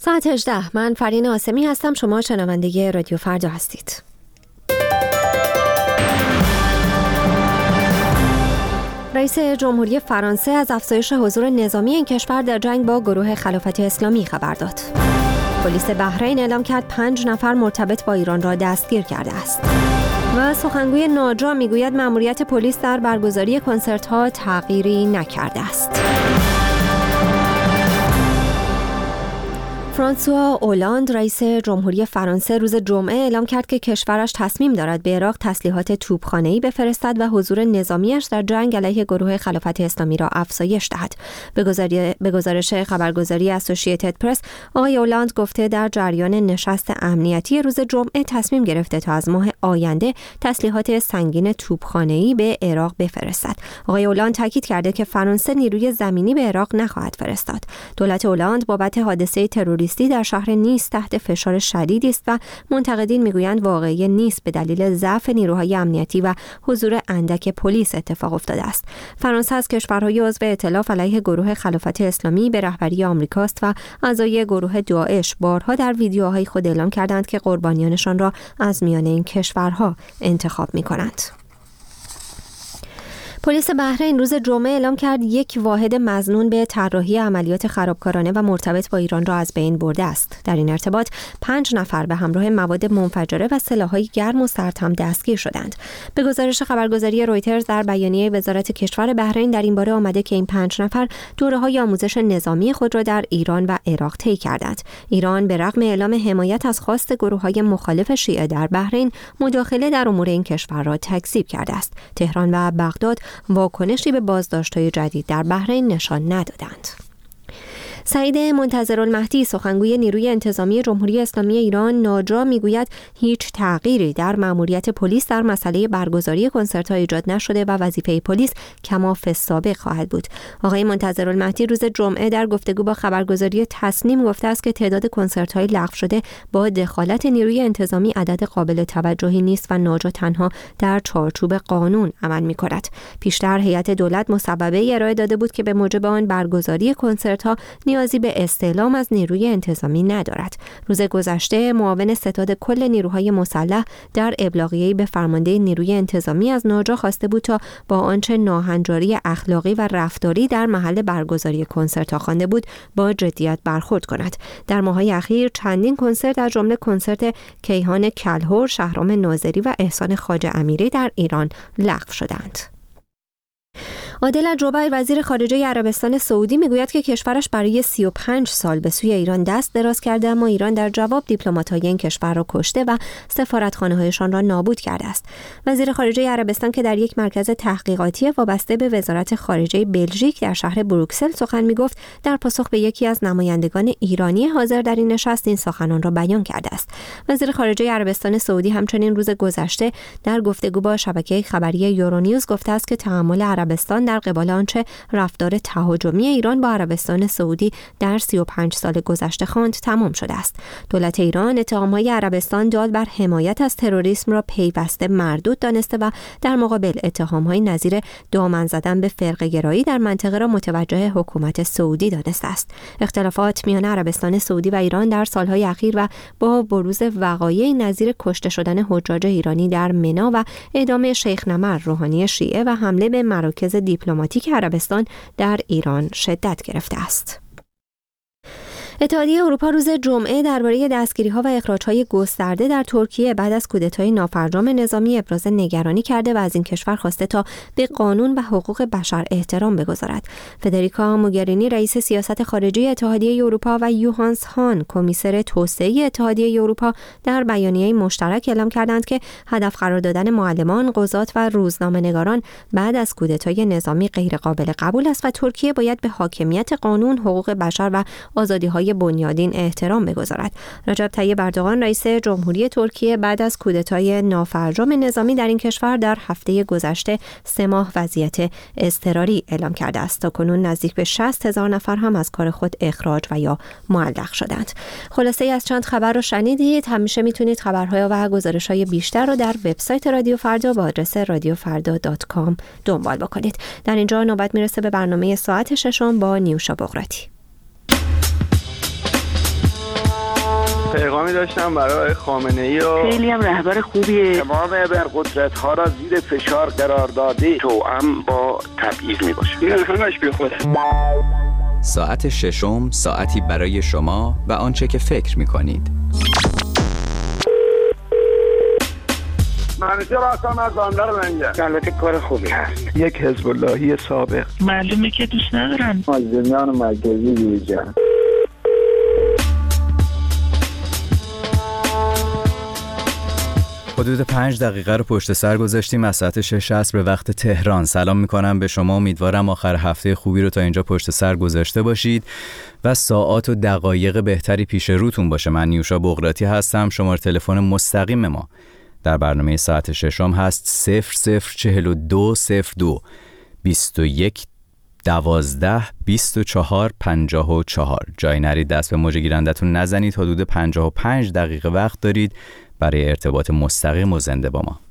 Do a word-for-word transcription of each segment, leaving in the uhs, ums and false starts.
ساعت هجده. من فرین آسمی هستم. شما شنونده رادیو فردا هستید. رئیس جمهوری فرانسه از افزایش حضور نظامی این کشور در جنگ با گروه خلافت اسلامی خبر داد. پلیس بحرین اعلام کرد پنج نفر مرتبط با ایران را دستگیر کرده است. و سخنگوی ناجا میگوید مأموریت پلیس در برگزاری کنسرت‌ها تغییری نکرده است. فرانسوا اولاند رئیس جمهوری فرانسه روز جمعه اعلام کرد که کشورش تصمیم دارد به عراق تسلیحات توپخانه‌ای بفرستد و حضور نظامیش در جنگ علیه گروه خلافت اسلامی را افزایش دهد. به گزارش خبرگزاری اسوسییتد پرس، آقای اولاند گفته در جریان نشست امنیتی روز جمعه تصمیم گرفته تا از ماه آینده تسلیحات سنگین توپخانه‌ای به عراق بفرستد. آقای اولاند تاکید کرده که فرانسه نیروی زمینی به عراق نخواهد فرستاد. دولت اولاند بابت حادثه تروریستی در شهر نیس تحت فشار شدیدی است و منتقدین میگویند واقعی نیس به دلیل ضعف نیروهای امنیتی و حضور اندک پلیس اتفاق افتاده است. فرانسه از کشورهای عضو ائتلاف علیه گروه خلافت اسلامی به رهبری آمریکاست و اعضای گروه داعش بارها در ویدیوهای خود اعلام کردند که قربانیانشان را از میان این کشورها انتخاب می‌کنند. پلیس بحرین روز جمعه اعلام کرد یک واحد مظنون به طراحی عملیات خرابکارانه و مرتبط با ایران را از بین برده است. در این ارتباط پنج نفر به همراه مواد منفجره و سلاح‌های گرم و سرد هم دستگیر شدند. به گزارش خبرگزاری رویترز، در بیانیه وزارت کشور بحرین در این باره آمده که این پنج نفر دوره‌های آموزش نظامی خود را در ایران و عراق طی کردند. ایران به رغم اعلام حمایت از خواست گروه‌های مخالف شیعه در بحرین، مداخله در امور این کشور را تکذیب کرده است. تهران و بغداد واکنشی به بازداشت‌های جدید در بحرین نشان ندادند. سعید منتظرالمهدی، سخنگوی نیروی انتظامی جمهوری اسلامی ایران ناجا، میگوید هیچ تغییری در مأموریت پلیس در مسئله برگزاری کنسرت‌ها ایجاد نشده و وظیفه پلیس کما فی السابق خواهد بود. آقای منتظرالمهدی روز جمعه در گفتگو با خبرگزاری تصنیم گفته است که تعداد کنسرت‌های لغو شده با دخالت نیروی انتظامی عدد قابل توجهی نیست و ناجا تنها در چارچوب قانون عمل می‌کند. پیشتر هیئت دولت مسببه ارائه داده بود که به موجب آن برگزاری کنسرت‌ها نیازی به استعلام از نیروی انتظامی ندارد. روز گذشته معاون ستاد کل نیروهای مسلح در ابلاغیه‌ای به فرمانده نیروی انتظامی از ناجا خواسته بود تا با آنچه ناهنجاری اخلاقی و رفتاری در محل برگزاری کنسرت‌ها خوانده بود با جدیت برخورد کند. در ماه‌های اخیر چندین کنسرت از جمله کنسرت کیهان کلهر، شهرام ناظری و احسان خواجه امیری در ایران لغو شدند. عادل الجبیر، وزیر خارجه عربستان سعودی، میگوید که کشورش برای سی و پنج سال به سوی ایران دست دراز کرده، اما ایران در جواب دیپلمات‌های این کشور را کشته و سفارتخانه‌هایشان را نابود کرده است. وزیر خارجه عربستان که در یک مرکز تحقیقاتی وابسته به وزارت خارجه بلژیک در شهر بروکسل سخن میگفت، در پاسخ به یکی از نمایندگان ایرانی حاضر در این نشست این سخنان را بیان کرده است. وزیر خارجه عربستان سعودی همچنین روز گذشته در گفتگو با شبکه خبری یورونیوز گفته است که تعامل عربستان در قبال آنچه رفتار تهاجمی ایران با عربستان سعودی در سی و پنج سال گذشته خواند تمام شده است. دولت ایران اتهام‌های عربستان داد بر حمایت از تروریسم را پیوسته مردود دانسته و در مقابل اتهام‌های نظیر دامن زدن به فرقه‌گرایی در منطقه را متوجه حکومت سعودی دانسته است. اختلافات میان عربستان سعودی و ایران در سالهای اخیر و با بروز وقایع نظیر کشته شدن حجاج ایرانی در منا و اعدام شیخ نمر روحانی شیعه و حمله به مراکز دیپلماتیک عربستان در ایران شدت گرفته است. اتحادیه اروپا روز جمعه درباره دستگیری‌ها و اخراج‌های گسترده در ترکیه بعد از کودتای نافرجام نظامی ابراز نگرانی کرده و از این کشور خواسته تا به قانون و حقوق بشر احترام بگذارد. فدریکا موگرینی، رئیس سیاست خارجی اتحادیه اروپا، و یوهانس هان، کمیسر توسعه اتحادیه اروپا، در بیانیه مشترک اعلام کردند که هدف قرار دادن معلمان، قضات و روزنامه‌نگاران بعد از کودتای نظامی غیرقابل قبول است و ترکیه باید به حاکمیت قانون، حقوق بشر و آزادی‌های بنیادین احترام بگذارد. رجب طیب اردوغان، رئیس جمهوری ترکیه، بعد از کودتای نافرجام نظامی در این کشور در هفته گذشته سه ماه وضعیت اضطراری اعلام کرده است. تاکنون نزدیک به شصت هزار نفر هم از کار خود اخراج و یا معلق شدند. خلاصه از چند خبر رو شنیدید. همیشه میتونید خبرهای و گزارش‌های بیشتر رو در وبسایت رادیو فردا با آدرس رادیو فردا دات کام دنبال بکنید. در اینجا نوبت میرسه به برنامه ساعت ششم با نیوشا بغراتی. پیغامی داشتم برای خامنه‌ای و خیلی هم رهبر خوبیه. تمام ابرقدرت‌ها را زیر فشار قرار داده، توأم با تبعیض میباشه. این همش بیخوده. ساعت ششم، ساعتی برای شما و آنچه که فکر می‌کنید. منیشه راستم از بندر لنگه. البته کار خوبی هست. یک حزب اللهی سابق. معلومه که دوست ندارن. مازدمیان مرکزی دیجن. حدود پنج دقیقه رو پشت سر گذاشتیم از ساعت شش عصر به وقت تهران. سلام میکنم به شما، امیدوارم آخر هفته خوبی رو تا اینجا پشت سر گذاشته باشید و ساعات و دقایق بهتری پیش روتون باشه. من نیوشا بغراتی هستم. شماره تلفن مستقیم ما در برنامه ساعت ششم هست صفر صفر چهل و دو صفر دو بیست و یک دوازده بیست و چهار پنجاه و چهار. جای نرید دست به موج گیرندتون نزنید. حدود پنجاه و پنج دقیقه وقت دارید برای ارتباط مستقیم و زنده با ما.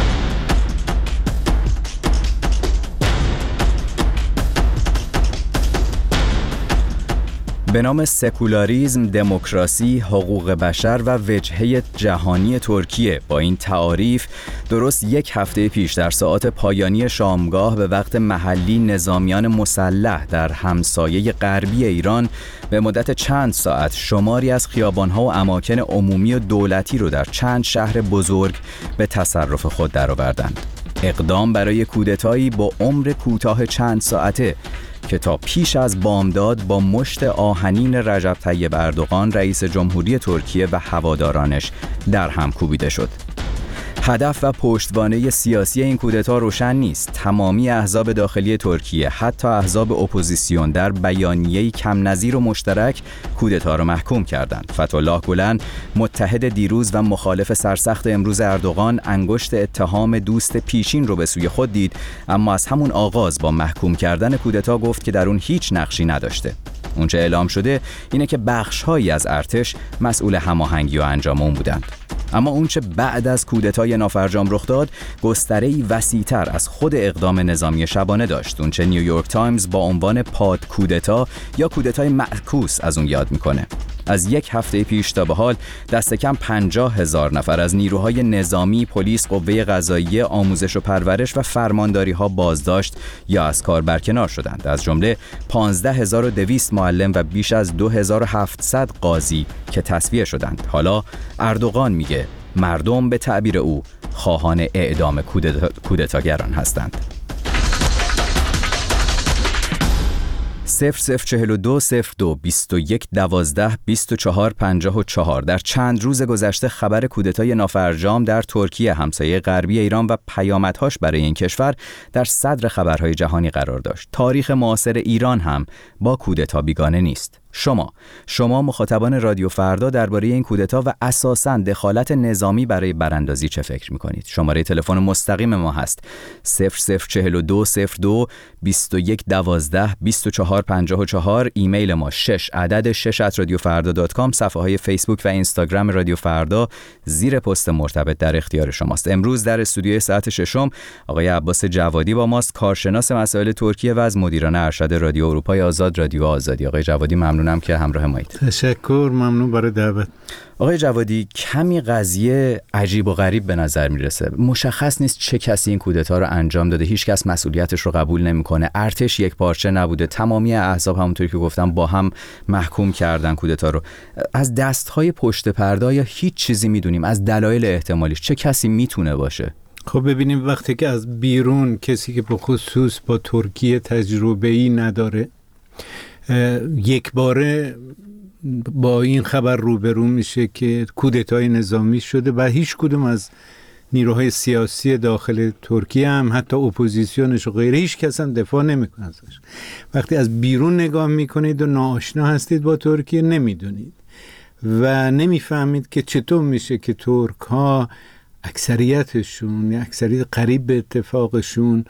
به نام سکولاریسم، دموکراسی، حقوق بشر و وجهه جهانی ترکیه، با این تعاریف درست یک هفته پیش در ساعات پایانی شامگاه به وقت محلی نظامیان مسلح در همسایه غربی ایران به مدت چند ساعت شماری از خیابان‌ها و اماکن عمومی و دولتی رو در چند شهر بزرگ به تصرف خود درآوردند. اقدام برای کودتایی با عمر کوتاه چند ساعته که تا پیش از بامداد با مشت آهنین رجب طیب اردوغان رئیس جمهوری ترکیه و هوادارانش در هم کوبیده شد. هدف و پشتوانه سیاسی این کودتا روشن نیست. تمامی احزاب داخلی ترکیه، حتی احزاب اپوزیسیون، در بیانیه‌ای کم نظیر و مشترک کودتا را محکوم کردند. فتح‌الله گلن، متحد دیروز و مخالف سرسخت امروز اردوغان، انگشت اتهام دوست پیشین رو به سوی خود دید، اما از همون آغاز با محکوم کردن کودتا گفت که در اون هیچ نقشی نداشته. اونچه اعلام شده اینه که بخش‌هایی از ارتش مسئول هماهنگی و انجام اون بودند. اما اونچه بعد از کودتای نافرجام رخ داد گستره‌ای وسیع‌تر از خود اقدام نظامی شبانه داشت. اونچه نیویورک تایمز با عنوان پاد کودتا یا کودتای معکوس از اون یاد میکنه. از یک هفته پیش تا به حال دست کم پنجاه هزار نفر از نیروهای نظامی، پلیس، قوه قضاییه، آموزش و پرورش و فرمانداری ها بازداشت یا از کار برکنار شدند. از جمله پانزده هزار و دویست معلم و بیش از دو هزار و هفتصد قاضی که تصفیه شدند. حالا اردوغان میگه مردم به تعبیر او خواهان اعدام کودتا، کودتاگران هستند. صفر صفر چهل و دو صفر دو بیست و یک دوازده بیست و چهار پنجاه و چهار. در چند روز گذشته خبر کودتای نافرجام در ترکیه، همسایه غربی ایران و پیامدهاش برای این کشور در صدر خبرهای جهانی قرار داشت. تاریخ معاصر ایران هم با کودتا بیگانه نیست. شما شما مخاطبان رادیو فردا درباره این کودتا و اساساً دخالت نظامی برای براندازی چه فکر می‌کنید؟ شماره تلفن مستقیم ما هست صفر صفر چهل و دو صفر دو بیست و یک دوازده بیست و چهار پنجاه و چهار. ایمیل ما شش عدد شش ات رادیو فردا دات کام. صفحه های فیسبوک و اینستاگرام رادیو فردا زیر پست مرتبط در اختیار شماست. امروز در استودیوی ساعت ششم آقای عباس جوادی با ماست، کارشناس مسائل ترکیه و از مدیران ارشد رادیو اروپای آزاد رادیو آزادی. آقای جوادی ممنونم که همراه مایید. تشکر، ممنون برای دعوت. آقای جوادی، کمی قضیه عجیب و غریب به نظر میرسه. مشخص نیست چه کسی این کودتا رو انجام داده، هیچ کس مسئولیتش رو قبول نمیکنه. ارتش یک پارچه نبوده، تمامی احزاب همونطوری که گفتم با هم محکوم کردن کودتا رو. از دستهای پشت پرده یا هیچ چیزی میدونیم از دلایل احتمالیش چه کسی میتونه باشه؟ خب ببینیم، وقتی که از بیرون کسی که به خصوص با ترکیه تجربه‌ای نداره یک باره با این خبر روبرو میشه که کودتای نظامی شده و هیچ کدوم از نیروهای سیاسی داخل ترکیه هم حتی اپوزیسیونش و غیره هیچ کس هم دفاع نمیکنه ازش. وقتی از بیرون نگاه میکنید و ناآشنا هستید با ترکیه، نمیدونید و نمیفهمید که چطور میشه که ترک ها اکثریتشون، اکثریت قریب به اتفاقشون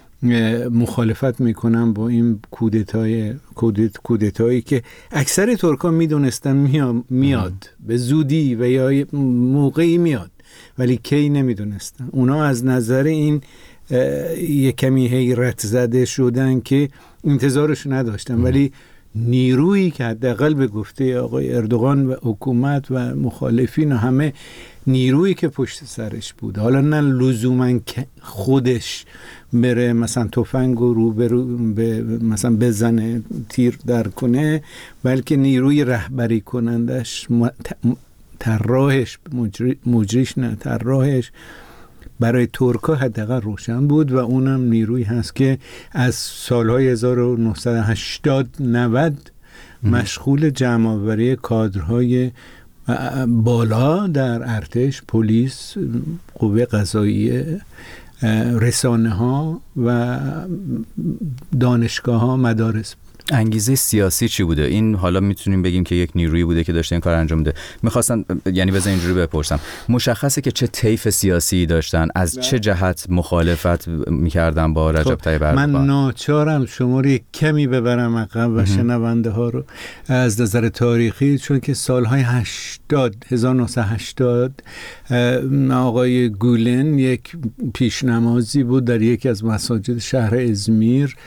مخالفت میکنن با این کودتای کودت کودتایی که اکثر ترکا میدونستن میاد به زودی و یا موقعی میاد، ولی کی نمیدونستن. اونا از نظر این یک کمی حیرت زده شدن که انتظارش نداشتن، ولی نیرویی که حداقل به گفته آقای اردوغان و حکومت و مخالفین و همه نیرویی که پشت سرش بود، حالا نه لزوما خودش بره مثلا تفنگ رو رو به مثلا بزنه تیر در کنه، بلکه نیروی رهبری کنندش طراحش مجری مجریش نه طراحش برای ترکا حداقل روشن بود و اونم نیروی هست که از سالهای هزار و نهصد و هشتاد نود مشغول جمع‌آوری کادرهای بالا در ارتش، پلیس، قوه قضاییه، رسانه ها و دانشگاه ها، مدارس. انگیزه سیاسی چی بوده؟ این حالا میتونیم بگیم که یک نیرویی بوده که داشته این کار انجام میده. میخواستن یعنی بذار اینجوری بپرسم، مشخصه که چه طیف سیاسی داشتن، از چه جهت مخالفت میکردن با رجب طیب اردوغان؟ من ناچارم شما رو کمی ببرم عقب و شنونده ها رو از نظر تاریخی، چون که سالهای هشتاد هزار و نهصد و هشتاد آقای گولن یک پیشنمازی بود در یکی از مساجد شهر ازمیر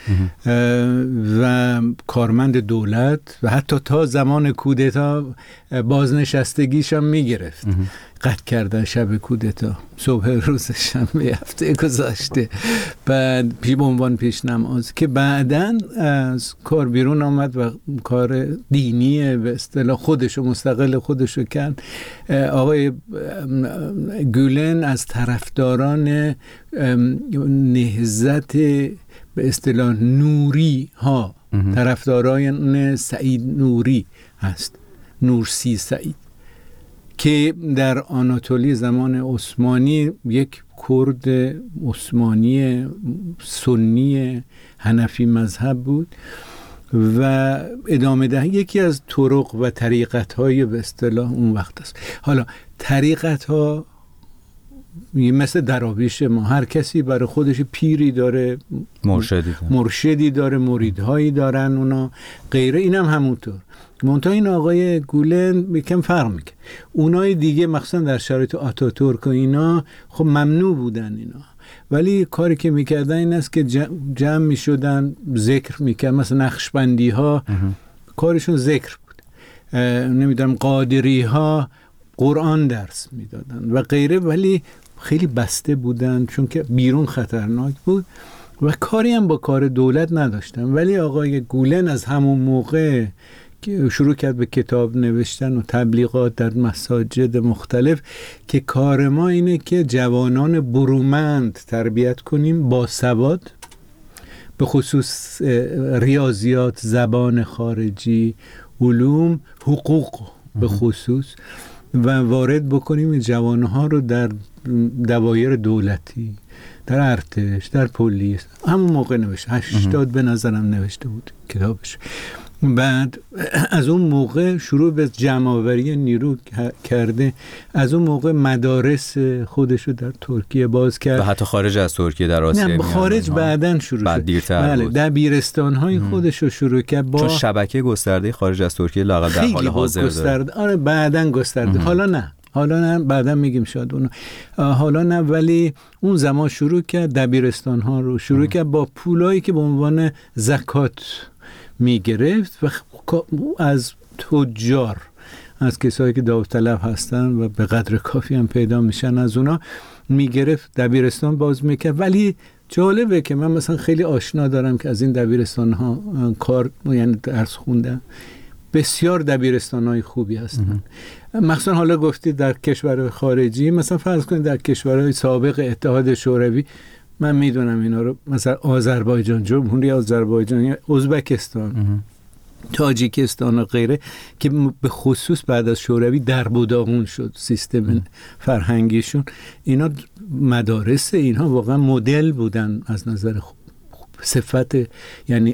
و کارمند دولت و حتی تا زمان کودتا بازنشستگیش هم میگرفت. قطع کردن شب کودتا، صبح روز شنبه هفته گذشته، بعد پی به عنوان پیشنماز که بعداً از کار بیرون آمد و کار دینی به اصطلاح خودشو مستقل خودشو کرد. آقای گولن از طرفداران نهضت به اصطلاح نوری ها، طرفداران سعید نوری هست، نورسی سعید، که در آناتولی زمان عثمانی یک کرد عثمانی سنی حنفی مذهب بود و ادامه ده یکی از طرق و طریقت های به اصطلاح اون وقت است. حالا طریقت ها مثل دراویش ما، هر کسی برای خودش پیری داره، مرشدی داره, مرشدی داره مریدهایی دارن اونا غیره، اینم هم همونطور. منتها این آقای گولن یکم فرق میکنه. اونای دیگه مخصوصا در شرایط آتاتورک و اینا خب ممنوع بودن اینا، ولی کاری که میکردن این است که جمع میشدن ذکر میکردن. مثلا نقشبندی ها کارشون ذکر بود، نمیدونم قادری ها قرآن درس میدادن و غیره، ولی خیلی بسته بودن چون که بیرون خطرناک بود و کاری هم با کار دولت نداشتن. ولی آقای گولن از همون موقع که شروع کرد به کتاب نوشتن و تبلیغات در مساجد مختلف که کار ما اینه که جوانان برومند تربیت کنیم با سواد، به خصوص ریاضیات، زبان خارجی، علوم، حقوق به خصوص، و وارد بکنیم این جوانها رو در دوایر دولتی، در ارتش، در پلیس. همون موقع نوشته، هشتاد به نظرم نوشته بود کتابش. بعد از اون موقع شروع به جمع‌آوری نیرو کرده. از اون موقع مدارس خودشو در ترکیه باز کرد و حتی خارج از ترکیه در آسیا. نه خارج بعدن شروع بعد شد. دیرتر بله، دبیرستان‌های خودشو شروع کرد با چون شبکه گسترده خارج از ترکیه لااقل در حال حاضر گسترده. آره بعدن گسترده. حالا نه حالا نه بعدا میگیم شاید اونو حالا نه، ولی اون زمان شروع کرد دبیرستان‌ها رو شروع کرد با پولایی که به عنوان زکات می گرفت و از تجار، از کسایی که داوطلب هستن و به قدر کافی هم پیدا میشن، از اونا می گرفت دبیرستان باز میکرد. ولی جالبه که من مثلا خیلی آشنا دارم که از این دبیرستان ها کار یعنی درس خوندن، بسیار دبیرستان های خوبی هستن. مثلا حالا گفتید در کشورهای خارجی، مثلا فرض کنید در کشورهای سابق اتحاد شوروی، من میدونم اینا رو، مثلا آذربایجان، جمهوری آذربایجان یا ازبکستان، تاجیکستان و غیره، که به خصوص بعد از شوروی در بوداغون شد سیستم فرهنگیشون. اینا مدارس اینها واقعا مدل بودن از نظر صفت، یعنی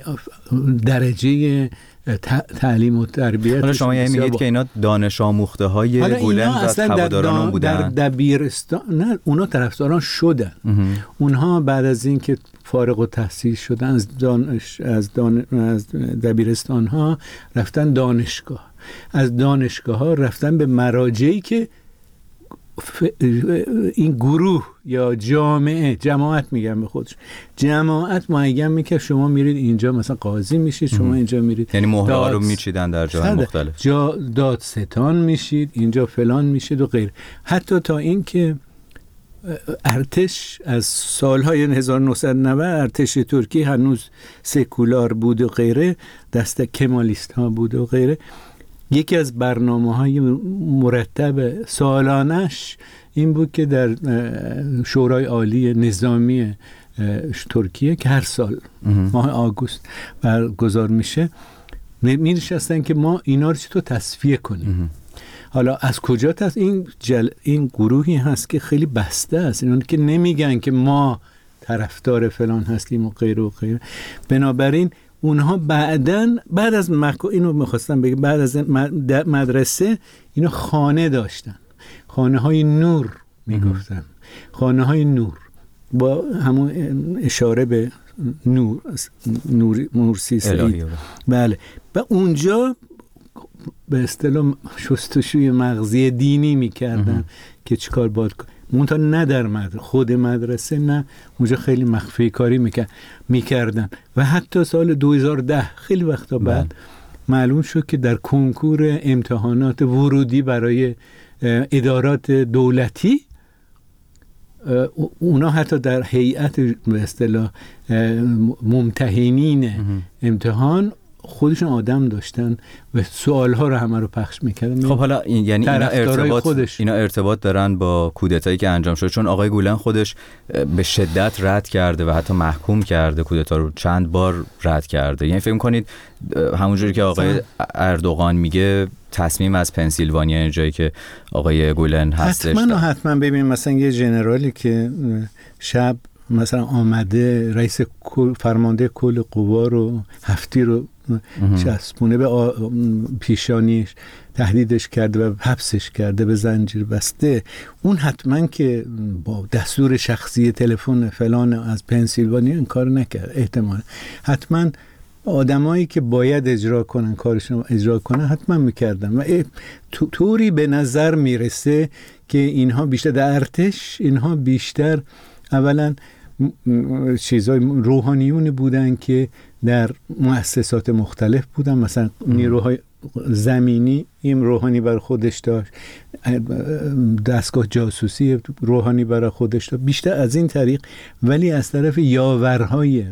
درجه تعلیم و تربیت. حالا شما یعنی میگید که اینا دانش آموخته های گولن و هواداران اون بودن؟ در دبیرستان نه، اونا طرفداران شدن. اونها بعد از این که فارغ التحصیل شدن از دانش از, دان... از دبیرستان ها رفتن دانشگاه، از دانشگاه ها رفتن به مراجعی که این گروه یا جامعه، جماعت میگم به خودش، جماعت معین میکنه شما میرید اینجا مثلا قاضی میشید، شما اینجا میرید یعنی مهره رو میچیدن در جاهای مختلف، جا دادستان میشید، اینجا فلان میشید و غیر. حتی تا این که ارتش از سالهای هزار و نهصد و نود ارتش ترکی هنوز سکولار بود و غیره، دست کمالیست ها بود و غیره. یکی از برنامه‌های مرتب سالانش این بود که در شورای عالی نظامی ترکیه که هر سال ماه آگوست برگزار میشه می‌نشستن که ما اینا رو چطور تصفیه کنیم. حالا از کجا تص... این جل... این گروهی هست که خیلی بسته است، اینا که نمیگن که ما طرفدار فلان هستیم و غیره و غیره. بنابراین اونها بعدن بعد از مکو اینو می‌خواستم بگم، بعد از مدرسه اینا خانه داشتن، خانه های نور میگفتن، خانه های نور با همون اشاره به نور نور نورسی سعید. بله، و اونجا به اصطلاح شستشوی مغزی دینی میکردن که چیکار باید کنن. منتها نه در مدرسه، خود مدرسه نه، اونجا خیلی مخفی کاری میکرد میکردن و حتی سال دو هزار و ده خیلی وقتا بعد معلوم شد که در کنکور امتحانات ورودی برای ادارات دولتی اونا حتی در هیئت به اصطلاح ممتحنین امتحان خودشون آدم داشتن و سوالها رو همه رو پخش میکردن. خب حالا این یعنی اینا ارتباط اینا ارتباط دارن با کودتایی که انجام شد، چون آقای گولن خودش به شدت رد کرده و حتی محکوم کرده، کودتا رو چند بار رد کرده. یعنی فکر کنید همونجوری که آقای اردوغان میگه تصمیم از پنسیلوانیا جایی که آقای گولن هستش حتما حتما ببین مثلا یه جنرالی که شب مثلا آمده رئیس فرمانده کل قوا رو هفتی رو چسبونه به پیشانیش، تهدیدش کرده و حبسش کرده، به زنجیر بسته، اون حتما که با دستور شخصی تلفن فلان از پنسیلوانیا این کار نکرد، احتمال حتما آدمایی که باید اجرا کنن کارشون اجرا کنن حتما میکردن و طوری به نظر میرسه که اینها بیشتر در ارتش، اینها بیشتر اولا چیزای روحانیون بودن که در مؤسسات مختلف بودن، مثلا نیروهای زمینی این روحانی برای خودش داشت، دستگاه جاسوسی روحانی برای خودش داشت، بیشتر از این طریق. ولی از طرف یاورهای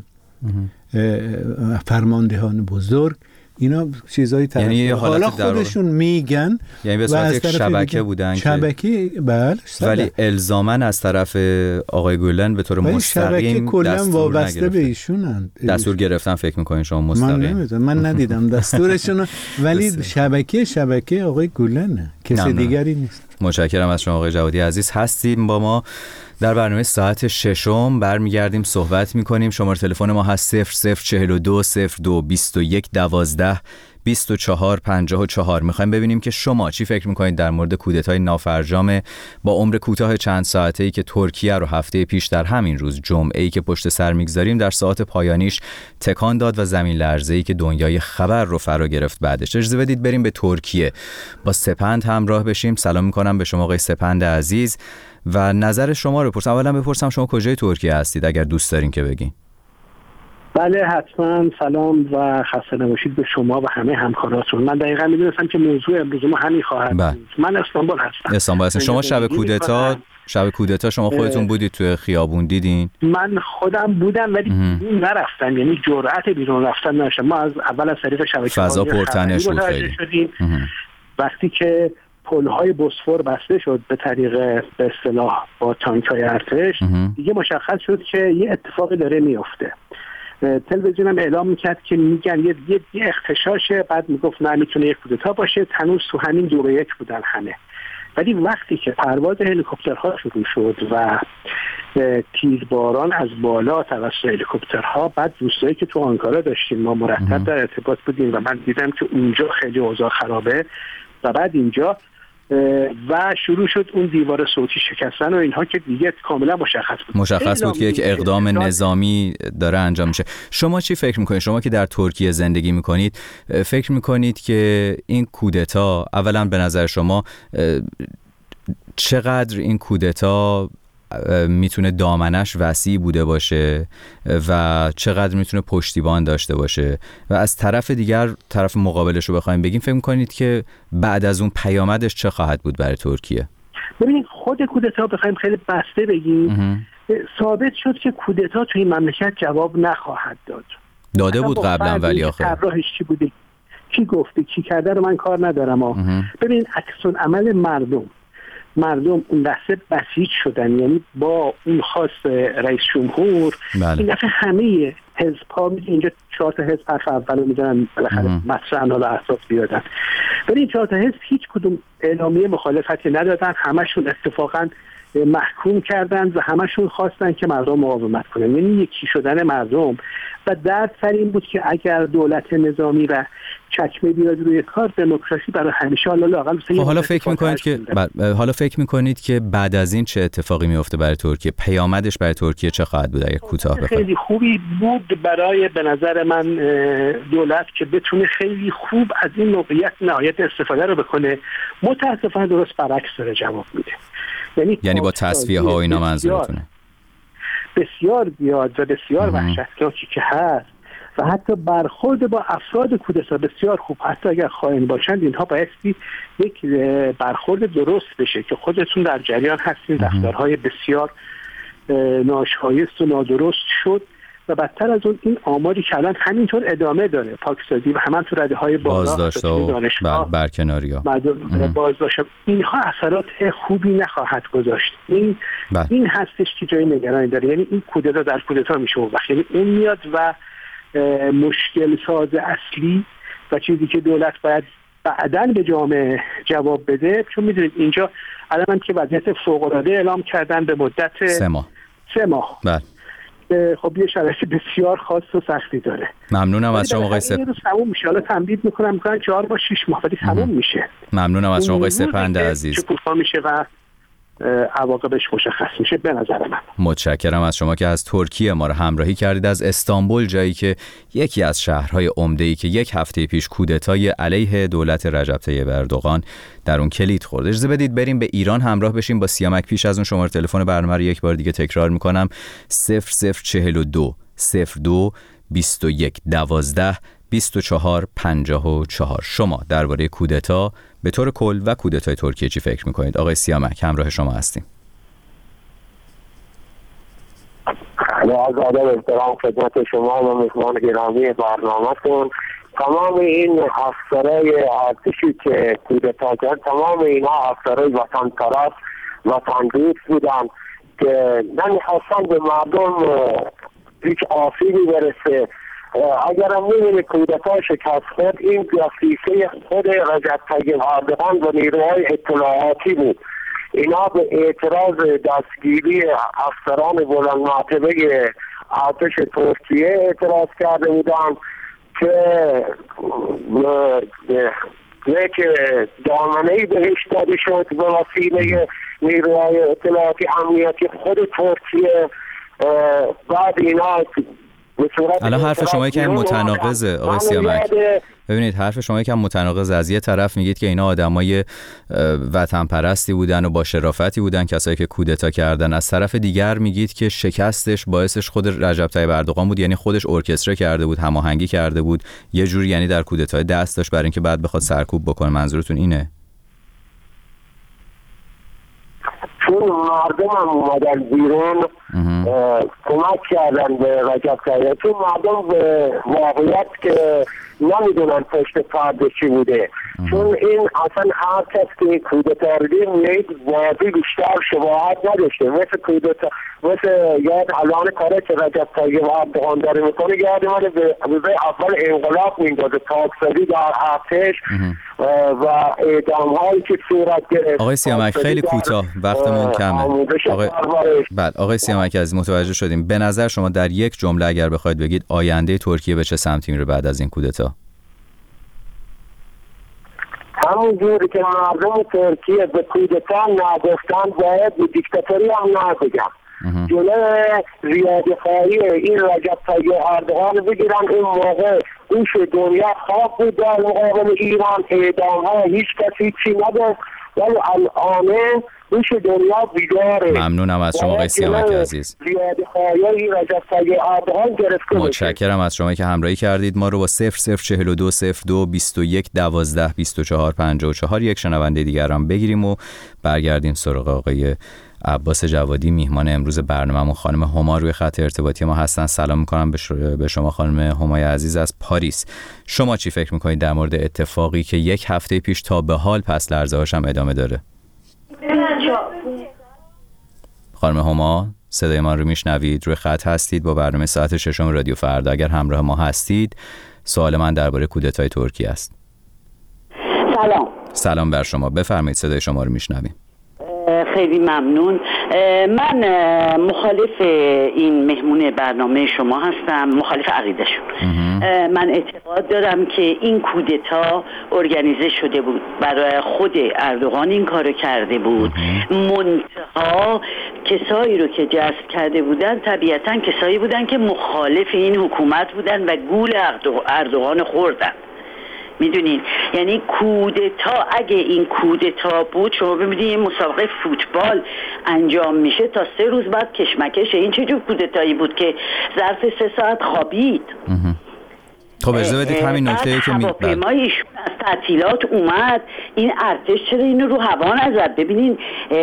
فرماندهان بزرگ اینا چیزای طرف یعنی حالا خودشون میگن، یعنی به صورت یک شبکه بودن شبکه بله، ولی الزاماً از طرف آقای گولن به طور مستقیم کلا وابسته به ایشونن دستور گرفتن. فکر میکنین شما مستقیم؟ من نمیدونم، من ندیدم دستورشون، ولی شبکه شبکه آقای گولنه، کسی دیگری نیست. متشکرم از شما آقای جوادی عزیز. هستیم با ما در برنامه ساعت ششم، برمیگردیم صحبت میکنیم. شماره تلفن ما هست صفر صفر چهل و دو صفر دو بیست و یک دوازده بیست و چهار پنجاه و چهار. میخوایم ببینیم که شما چی فکر میکنید در مورد کودتای نافرجام با عمر کوتاه چند ساعته‌ای که ترکیه رو هفته پیش در همین روز جمعه‌ای که پشت سر میگذاریم در ساعت پایانیش تکان داد و زمین لرزه‌ای که دنیای خبر رو فرا گرفت بعدش. اجازه بدید بریم به ترکیه با سپند همراه بشیم. سلام میکنم به شما آقای سپند عزیز و نظر شما رو بپرسم. اولا بپرسم شما کجای ترکیه هستید اگر دوست دارین که بگین. بله حتما. سلام و خسته نباشید به شما و همه همکاراتون. من دقیقاً میدونستم که موضوع امروز ما همین خواهد بود. من استانبول هستم. استانبول هستین. شما شب کودتا شب کودتا شما خودتون بودید توی خیابون دیدین؟ من خودم بودم ولی بیرون نرفتم، یعنی جرأت بیرون رفتن نداشتم. ما از اول از طریق شبکه‌های فضا پرتنش بود خیلی. وقتی که پل‌های بوسفور بسته شد به طریق به اصطلاح با تانک‌های ارتش، دیگه مشخص شد که یه اتفاقی داره میفته. تلویزیون هم اعلام میکرد که میگن یه, یه, یه اختشاشه، بعد میگفت نه میتونه یک کودتا باشه. هنوز تو همین دو به یک بودن همه. ولی وقتی که پرواز هلیکوپترها شروع شد و تیرباران از بالا توسط هلیکوپترها، بعد دوستایی که تو آنکارا داشتیم ما مرتب در ارتباط بودیم و من دیدم که اونجا خیلی اوضاع خرابه و بعد اینجا و شروع شد اون دیوار صوتی شکستن و اینها که دیگه کاملا مشخص بود مشخص بود که یک اقدام نظامی داره انجام میشه. شما چی فکر میکنید؟ شما که در ترکیه زندگی میکنید فکر میکنید که این کودتا اولا به نظر شما چقدر این کودتا میتونه دامنش وسیع بوده باشه و چقدر میتونه پشتیبان داشته باشه و از طرف دیگر طرف مقابلش رو بخوایم بگیم، فکر میکنید که بعد از اون پیامدش چه خواهد بود برای ترکیه؟ ببینید خود کودتا بخوایم خیلی بسته بگیم، ثابت شد که کودتا توی این مملکت جواب نخواهد داد. داده بود قبلا ولی آخر طراحش چی بوده، کی گفته، کی کرده رو من کار ندارم. ها ببینید عکس عمل مردم مردم اون لحظه بسیج شدن، یعنی با اون خواست رئیس جمهور بله. این دفعه همه حزب‌ها میگه اینجا چهار تا حزب حرف اولو میزنن بالاخره مطرح حالا اساس بیادن، ولی این چهار تا حزب هیچ کدوم اعلامیه مخالفتی ندادن، همشون اتفاقا محکوم کردن و همشون خواستن که مردم مقاومت کنن، یعنی یکی شدن مردم. و درد سر این بود که اگر دولت نظامی و چکمه بیاد روی کار، دموکراسی برای همیشه حالا لااقل حالا فکر میکنید که حالا فکر میکنید که بعد از این چه اتفاقی میفته برای ترکیه؟ پیامدش برای ترکیه چه خواهد بود اگه کوتاه بخواید؟ خیلی خوبی بود برای به نظر من دولت که بتونه خیلی خوب از این موقعیت نهایت استفاده رو بکنه. متاسفانه درست برعکس داره جواب میده، یعنی یعنی با تصفیه ها و اینا منظورتونه؟ بسیار بیاد و بسیار وحشتناکی که هست و حتی برخورد با افراد کودتا بسیار خوب، حتی اگر خائن باشند اینها بایستی یک برخورد درست بشه که خودتون در جریان هستین. رفتارهای بسیار ناشایست و نادرست شد و بدتر از اون این آماری که الان همینطور ادامه داره، پاکسازی و همان تو رده های بالا، بازداشت و بر برکناری ها، بازداشت، اینها اثرات خوبی نخواهد گذاشت. این بل. این هستش که جای نگرانی داره، یعنی این کودتا در کودتا میشه و وقتی یعنی اون میاد و مشکل ساز اصلی و چیزی که دولت باید بعداً به جامعه جواب بده، چون میدونید اینجا الان هم که وضعیت فوق‌العاده اعلام کردن به مدت سه ماه سه ماه بله. خب یه شرایط بسیار خاص و سختی داره. ممنونم از شما آقای سپهر. این روز تموم میشه، حالا تمدید میکنم میکنن چهار با شش ماه ولی تموم میشه. ممنونم از شما آقای سپهر عزیز. شکوفا میشه و عواقبش مشخص میشه به نظر من. متشکرم از شما که از ترکیه ما رو همراهی کردید، از استانبول، جایی که یکی از شهرهای عمده‌ای که یک هفته پیش کودتای علیه دولت رجب طیب اردوغان در اون کلید خورد. اجازه بدید بریم به ایران همراه بشیم با سیامک. پیش از اون شماره تلفن برنامه رو یک بار دیگه تکرار میکنم: صفر صفر چهل و دو صفر دو بیست و یک دوازده بیست و چهار پنجاه و چهار. شما درباره کودتا به طور کل و کودتای ترکیه چی فکر میکنید؟ آقای سیامک همراه شما هستیم. از آدم احترام خدمت شما و مهمان گرامی برنامه‌تون. تمام این افسرهای ارتشی که کودتا کرد، تمام اینها افسرهای وطن پرست، وطن دوست بودن که نمیخواستن به مردم هیچ آسیبی برسه. اگر هم میبینی کودتا شکست خود، این دستیسه خود رجب طیب اردوغان و نیروهای اطلاعاتی بود. اینا به اعتراض دستگیری افسران بلند مرتبه ارتش ترکیه اعتراض کرده بودند که یک دامنه‌ای بهش داده شد به وسیله نیروهای اطلاعاتی امنیتی خود ترکیه. بعد اینا الان حرف شما یکم متناقضه آقای سیامک. ببینید حرف شما یکم متناقضه. از یه طرف میگید که اینا آدمای وطن پرستی بودن و با شرافتی بودن، کسایی که کودتا کردن. از طرف دیگر میگید که شکستش باعثش خود رجب طیب اردوغان بود، یعنی خودش ارکستره کرده بود، هماهنگی کرده بود یه جوری، یعنی در کودتای دست داشت برای اینکه بعد بخواد سرکوب بکنه. منظورتون اینه؟ چون مردم هم اومدن بیرون کمک کردن به رجب طیب، چون مردم به واقعیت که نمیدونن پشت پرده چی بوده. چون این اصلا هر کس که کودتا رو دید میگه واقعی بیشتر شباهت نداشته، مثل کودتا، مثل یاد الان کاره که رجب طیب اردوغان داره میکنه، یاد من به اول انقلاب میندازه، پاکسازی در ارتش و اعدام هایی که صورت گرفت. آقای سیامک خیلی کوتاه، وقتمون کمه. آقای بعد آقای سیامک از متوجه شدیم. به نظر شما در یک جمله اگر بخواید بگید آینده ترکیه به چه سمتی میره بعد از این کودتا؟ همون جوری که مردم ترکیه به کودتا نگفتن، باید به دیکتاتوری هم نگن. جلوی ریاده‌خواهی این رجب طیب اردوغان بگیرن. این موقع گوش دنیا خواب بود در مقابل ایران، اعدام ها هیچ کسی چی نگفت. ولی الان هوش دنیا بیداره. ممنونم از شما آقای سیامک عزیز. زیادخواهی رجب طیب اردوغان گرفته. متشکرم از شما که همراهی کردید. ما رو با صفر صفر چهل و دو صفر دو بیست و یک دوازده بیست و چهار پنجاه و چهار یک شنونده دیگر هم بگیریم و برگردیم سراغ آقای عباس جوادی، میهمان امروز برنامه‌مون. خانم هما روی خط ارتباطی ما هستن. سلام میکنم به شما خانم همای عزیز از پاریس. شما چی فکر میکنید در مورد اتفاقی که یک هفته پیش تا به حال پس لرزه هاش هم ادامه داره؟ خانم هما صدای من رو میشنوید؟ روی خط هستید با برنامه ساعت ششم رادیو فردا. اگر همراه ما هستید، سوال من درباره کودتای ترکیه است. سلام. سلام بر شما، بفرمایید، صدای شما رو میشنویم. خیلی ممنون. من مخالف این مهمون برنامه شما هستم، مخالف عقیدهشون. من اعتقاد دارم که این کودتا ارگانیزه شده بود، برای خود اردوغان این کارو کرده بود. منتها کسایی رو که جذب کرده بودن طبیعتاً کسایی بودن که مخالف این حکومت بودن و گول اردوغان خوردن. میدونین، یعنی کودتا، اگه این کودتا بود، شما ببینید این مسابقه فوتبال انجام میشه، تا سه روز بعد کشمکشه. این چه جور کودتایی بود که ظرف سه ساعت خوابید؟ خب اجازه بدید همین نکته‌ای که می هواپیمای ایشون از تعطیلات اومد، این ارتش چرا اینو رو هوا نزد؟ ببینین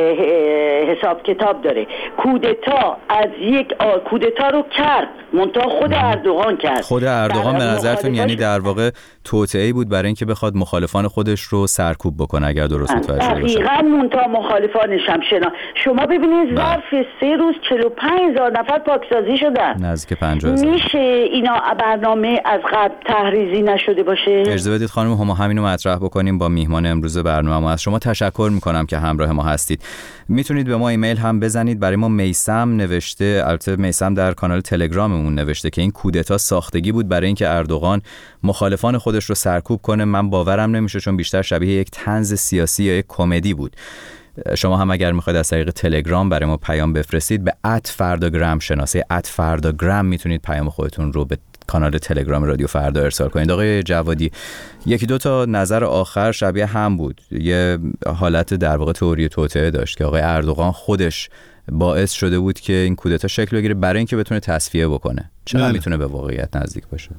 حساب کتاب داره. کودتا از یک کودتا رو کرد، منتها خود اردوغان کرد. خود اردوغان به نظرتون یعنی در واقع توطئه‌ای بود برای اینکه بخواد مخالفان خودش رو سرکوب بکنه، اگر درست متوجه باشم؟ دقیقاً، منتها مخالفانش هم شنا. شما ببینید ظرف سه روز چهل و پنج هزار نفر پاکسازی شدن، نزدیک پنجاه هزار. میشه اینا برنامه از قبل تحریزی نشده باشه؟ اجازه بدید خانم هما همینو مطرح بکنیم با میهمان امروز برنامه ما. از شما تشکر میکنم که همراه ما هستید. میتونید به ما ایمیل هم بزنید. برای ما میسم نوشته، البته میسم در کانال تلگراممون نوشته که این کودتا ساختگی بود برای اینکه اردوغان مخالفان خودش رو سرکوب کنه. من باورم نمیشه، چون بیشتر شبیه یک طنز سیاسی یا یک کمدی بود. شما هم اگر میخواید از طریق تلگرام برای ما پیام بفرستید، به ات فرداگرام، شناسه ات فرداگرام میتونید پیام خودتون رو به کانال تلگرام رادیو فردا ارسال کنید. آقای جوادی، یکی دو تا نظر آخر شبیه هم بود، یه حالت در واقع تئوری توطئه داشت که آقای اردوغان خودش باعث شده بود که این کودتا شکل بگیره برای اینکه بتونه تصفیه بکنه. چقدر میتونه به واقعیت نزدیک باشه؟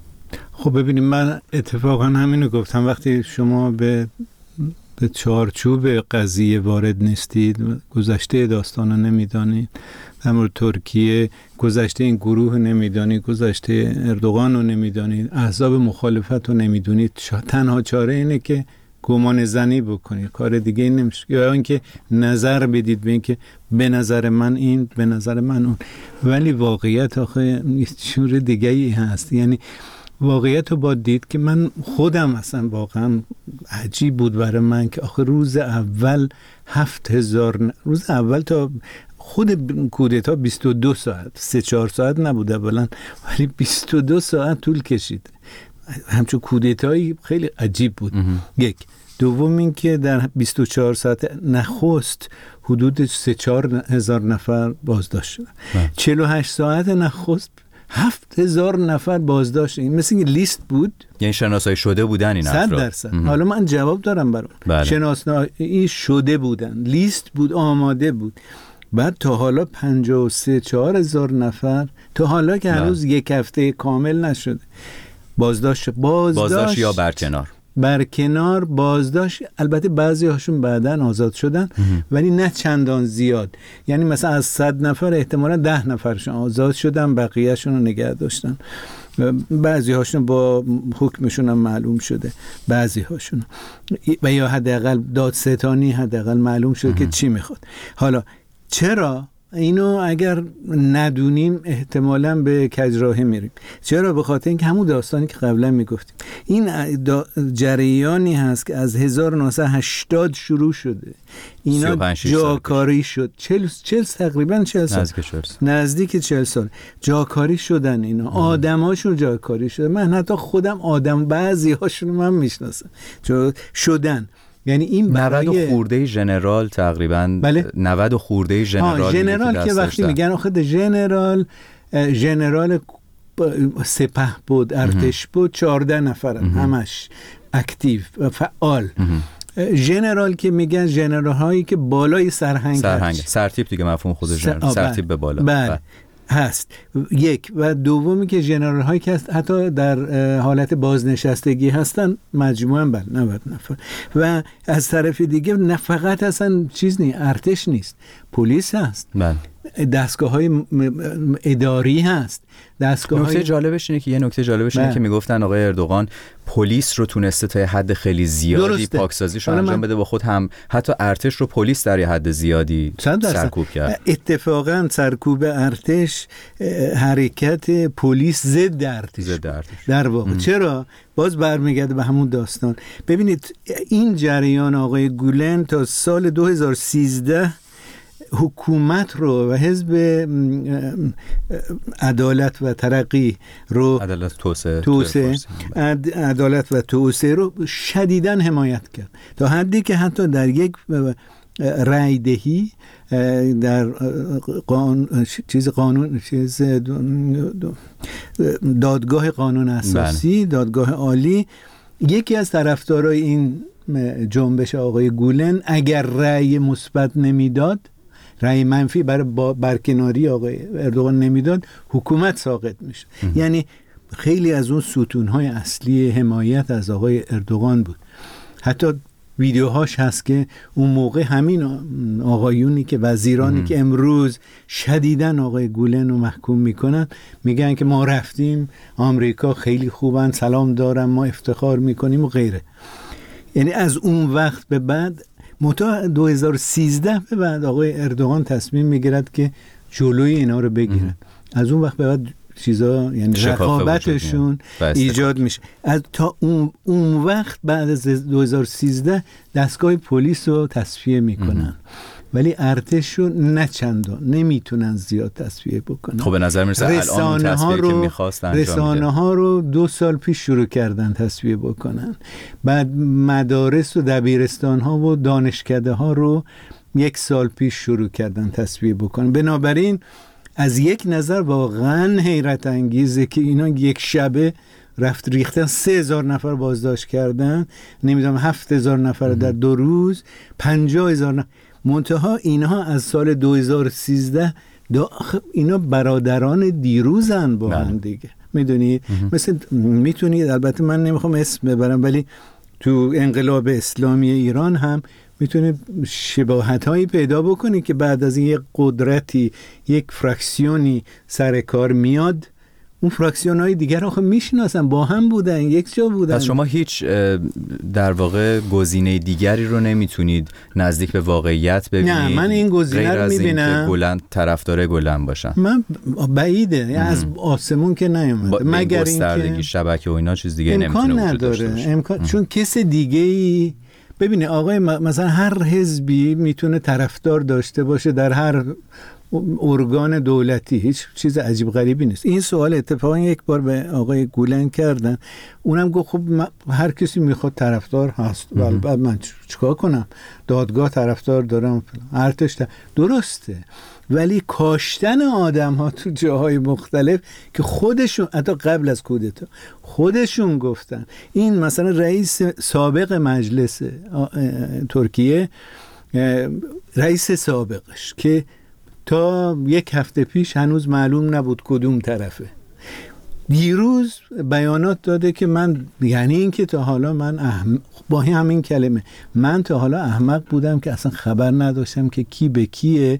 خب ببینید، من اتفاقا همینو گفتم، وقتی شما به به چارچوب قضیه وارد نیستید، گذشته داستان رو نمیدانید، در مورد ترکیه گذشته این گروه نمیدانید، گذشته اردوغان رو نمیدانید، احزاب مخالفت رو نمیدونید، تنها چاره اینه که گمان زنی بکنید، کار دیگه این نمیشه، یا اینکه نظر بدید به اینکه به نظر من این، به نظر من اون. ولی واقعیت آخه چور دیگه ای هست. یعنی واقعیت رو با دید که من خودم اصلا واقعا عجیب بود برای من که آخه روز اول هفت هزار، روز اول تا خود کودتا بیست و دو ساعت، سه چهار ساعت نبود اولا، ولی بیست و دو ساعت طول کشید. همچون کودتایی خیلی عجیب بود. یک دوم این که در بیست و چهار ساعت نخست حدود سه چهار هزار نفر بازداشت شدن. چهل و هشت ساعت نخست هفت هزار نفر بازداشت. این مثل این لیست بود، یعنی شناسایی شده بودن این افراد. صد درصد. حالا من جواب دارم برام. بله. شناسایی شده بودن، لیست بود، آماده بود. بعد تا حالا پنجاه و سه چهار هزار نفر، تا حالا که هنوز یک هفته کامل نشده، بازداشت بازداشت, بازداشت یا برکنار برکنار بازداشت. البته بعضی هاشون بعدن آزاد شدن، ولی نه چندان زیاد. یعنی مثلا از صد نفر احتمالا ده نفرشون آزاد شدن، بقیهشون رو نگه داشتن. بعضی هاشون با حکمشون هم معلوم شده، بعضی هاشون و یا حداقل دادستانی حداقل معلوم شده که چی میخواد. حالا چرا اینو اگر ندونیم احتمالاً به کجراهی میریم؟ چرا؟ به خاطر اینکه همون داستانی که قبلا میگفتیم، این جریانی هست که از هزار و نهصد و هشتاد شروع شده، اینا جاکاری شد. چل چل تقریبا چل سال، نزدیک چل سال جاکاری شدن. اینا آدماشون جاکاری شده. من حتی خودم آدم بعضی هاشون من میشناسم شدن. یعنی این نود و خورده ژنرال تقریبا. بله؟ نود و خورده ژنرال. ژنرال که وقتی میگن آخه ژنرال ژنرال سپه بود، ارتش بود، چهارده نفر همش اکتیو فعال. ژنرال که میگن ژنرال هایی که بالای سرهنگ سرهنگ سرتیپ دیگه مفهوم خود ژنرال سرتیپ به بالا بله هست یک. و دومی که ژنرال هایی که هست حتی در حالت بازنشستگی هستن مجموعاً بله نود نفر. و از طرف دیگه نه فقط اصلا چیز نیست، ارتش نیست، پلیس هست، بله دستگاه های اداری هست، دستگاه نکته های... جالبش اینه که یه نکته جالبش اینه که میگفتن آقای اردوغان پلیس رو تونسته تا حد خیلی زیادی پاکسازیش رو انجام من... بده، با خود هم حتی ارتش رو پلیس در یه حد زیادی سرکوب کرد. اتفاقا سرکوب ارتش حرکت پلیس ضد ارتش ضد ارتش در واقع ام. چرا؟ باز برمیگرده به همون داستان. ببینید این جریان آقای گولن تا سال دو هزار و سیزده حکومت رو و حزب عدالت و ترقی رو عدالت توسعه توسعه عدالت و توسعه رو شدیداً حمایت کرد، تا حدی که حتی در یک رأی دهی در قانون چیز قانون چیز دادگاه قانون اساسی، دادگاه عالی، یکی از طرفدارای این جنبش آقای گولن اگر رأی مثبت نمیداد، رأی منفی برای برکناری آقای اردوغان نمیداد، حکومت ساقط میشه. یعنی خیلی از اون ستونهای اصلی حمایت از آقای اردوغان بود. حتی ویدیوهاش هست که اون موقع همین آقایونی که وزیرانی ام. که امروز شدیداً آقای گولن رو محکوم میکنن میگن که ما رفتیم آمریکا، خیلی خوبن، سلام دارم، ما افتخار میکنیم و غیره. یعنی از اون وقت به بعد متا دو هزار و سیزده به بعد آقای اردوغان تصمیم میگیرد که جلوی اینا رو بگیرن. از اون وقت به بعد چیزا یعنی رقابتشون ایجاد میشه. از تا اون اون وقت بعد از دو هزار و سیزده دستگاه پلیس رو تصفیه میکنن، ولی ارتش رو نه چندان نمیتونن زیاد تصفیه بکنن. خب به نظر میرسه الان اون تصفیه که میخواست انجام بده. رسانه ها رو دو سال پیش شروع کردن تصفیه بکنن. بعد مدارس و دبیرستان ها و دانشکده ها رو یک سال پیش شروع کردن تصفیه بکنن. بنابراین از یک نظر واقعا حیرت انگیزه که اینا یک شبه رفت ریختن، سه هزار نفر بازداشت کردن، نمیدونم هفت هزار نفر در دو روز، پنجاه هزار نفر. منتها اینها از سال دو هزار و سیزده اینا برادران دیروزن با هم دیگه، میدونی؟ مثل میتونید، البته من نمیخوام اسم ببرم، ولی تو انقلاب اسلامی ایران هم میتونه شباهت هایی پیدا بکنی که بعد از این یک قدرتی، یک فراکسیونی سر کار میاد، اون فراکسیون های دیگر آخه میشناسن، با هم بودن، یک جا بودن. پس شما هیچ در واقع گزینه دیگری رو نمیتونید نزدیک به واقعیت ببینید؟ نه، من این گزینه رو میبینم گلن طرفدار گلن باشن. من بعیده، یعنی از آسمون که نیومده، مگر اینکه شبکه و اینا چیز دیگه نمیتونه وجود داشته باشه. امکان نداره، چون کس دیگه ای ببینه آقای مثلا هر حزبی میتونه طرفدار داشته باشه در هر ارگان دولتی، هیچ چیز عجیب غریبی نیست. این سوال اتفاقا یک بار به آقای گولن کردن، اونم گفت خب هر کسی میخواد طرفدار هست، ولی بعد من چیکار کنم؟ دادگاه طرفدار دارم، ارتش در... درسته، ولی کاشتن آدم ها تو جاهای مختلف که خودشون حتی قبل از کودتا خودشون گفتن، این مثلا رئیس سابق مجلس ترکیه، رئیس سابقش که تا یک هفته پیش هنوز معلوم نبود کدوم طرفه، دیروز بیانات داده که من، یعنی این که تا حالا من احم... با همین کلمه من تا حالا احمق بودم که اصلا خبر نداشتم که کی به کیه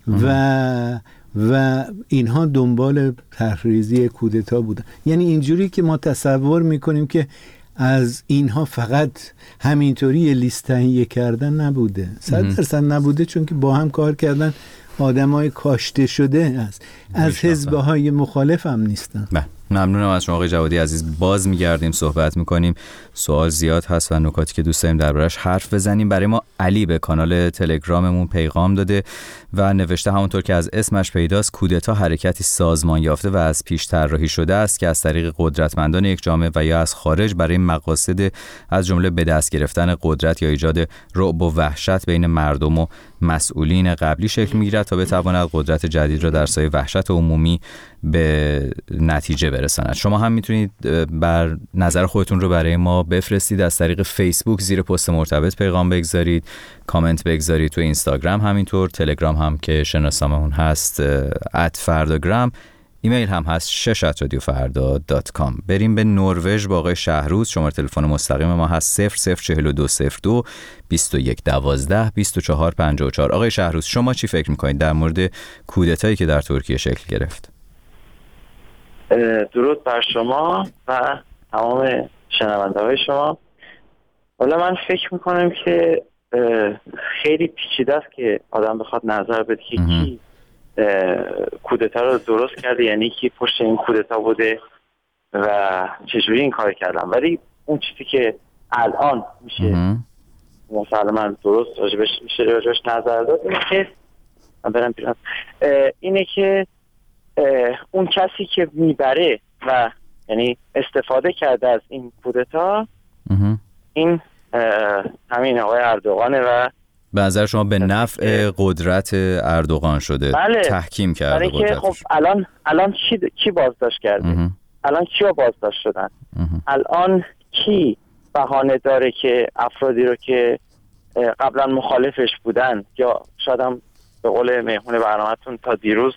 و و اینها دنبال تحریزی کودتا بودن. یعنی اینجوری که ما تصور میکنیم که از اینها فقط همینطوری لیست تهیه کردن نبوده، صد درصد نبوده، چون که با هم کار کردن، آدمای کاشته شده است، از حزبه های مخالف هم نیستن. بله، ممنونم از شما آقای جوادی عزیز. باز میگردیم صحبت میکنیم، سوال زیاد هست و نکاتی که دوست داریم دربارش حرف بزنیم. برای ما علی به کانال تلگراممون پیغام داده و نوشته همونطور که از اسمش پیداست، کودتا حرکتی سازمان یافته و از پیش طراحی شده است که از طریق قدرتمندان یک جامعه و یا از خارج برای مقاصد از جمله به دست گرفتن قدرت یا ایجاد رعب و وحشت بین مردم و مسئولین قبلی شکل میگیرد تا بتواند قدرت جدید را در سایه وحشت عمومی به نتیجه برساند. شما هم میتونید بر نظر خودتون رو برای ما بفرستید از طریق فیسبوک، زیر پست مرتبط پیغام بگذارید، کامنت بگذارید، تو اینستاگرام همینطور، تلگرام هم که شناسناممون هست ات فرداگرام، ایمیل هم هست شش ات رادیو فردا دات کام. بریم به نروژ با آقای شهروز. شماره تلفن مستقیم ما هست صفر صفر چهل و دو صفر دو بیست و یک دوازده بیست و چهار پنجاه و چهار. آقای شهروز، شما چی فکر میکنید در مورد کودتایی که در ترکیه شکل گرفت؟ درود بر شما و تمام شنونده های شما. حالا من فکر میکنم که خیلی پیچیده است که آدم بخواد نظر بده که کی کودتا رو درست کرده، یعنی کی پشت این کودتا بوده و چجوری این کار کردن. ولی اون چیزی که الان میشه مثلا من درست راجبش میشه راجبش نظر داد اینه که من برم بیرون اینه که اون کسی که میبره و یعنی استفاده کرده از این کودتا این همین آقای اردوغانه و به نظر شما به نفع قدرت اردوغان شده؟ بله. تحکیم کرده قدرتش. خب الان الان کی کی بازداشت کرده؟ امه. الان کیا بازداشت شدن؟ امه. الان کی بهانه داره که افرادی رو که قبلا مخالفش بودن یا شاید هم به قول مهمون برنامه‌تون تا دیروز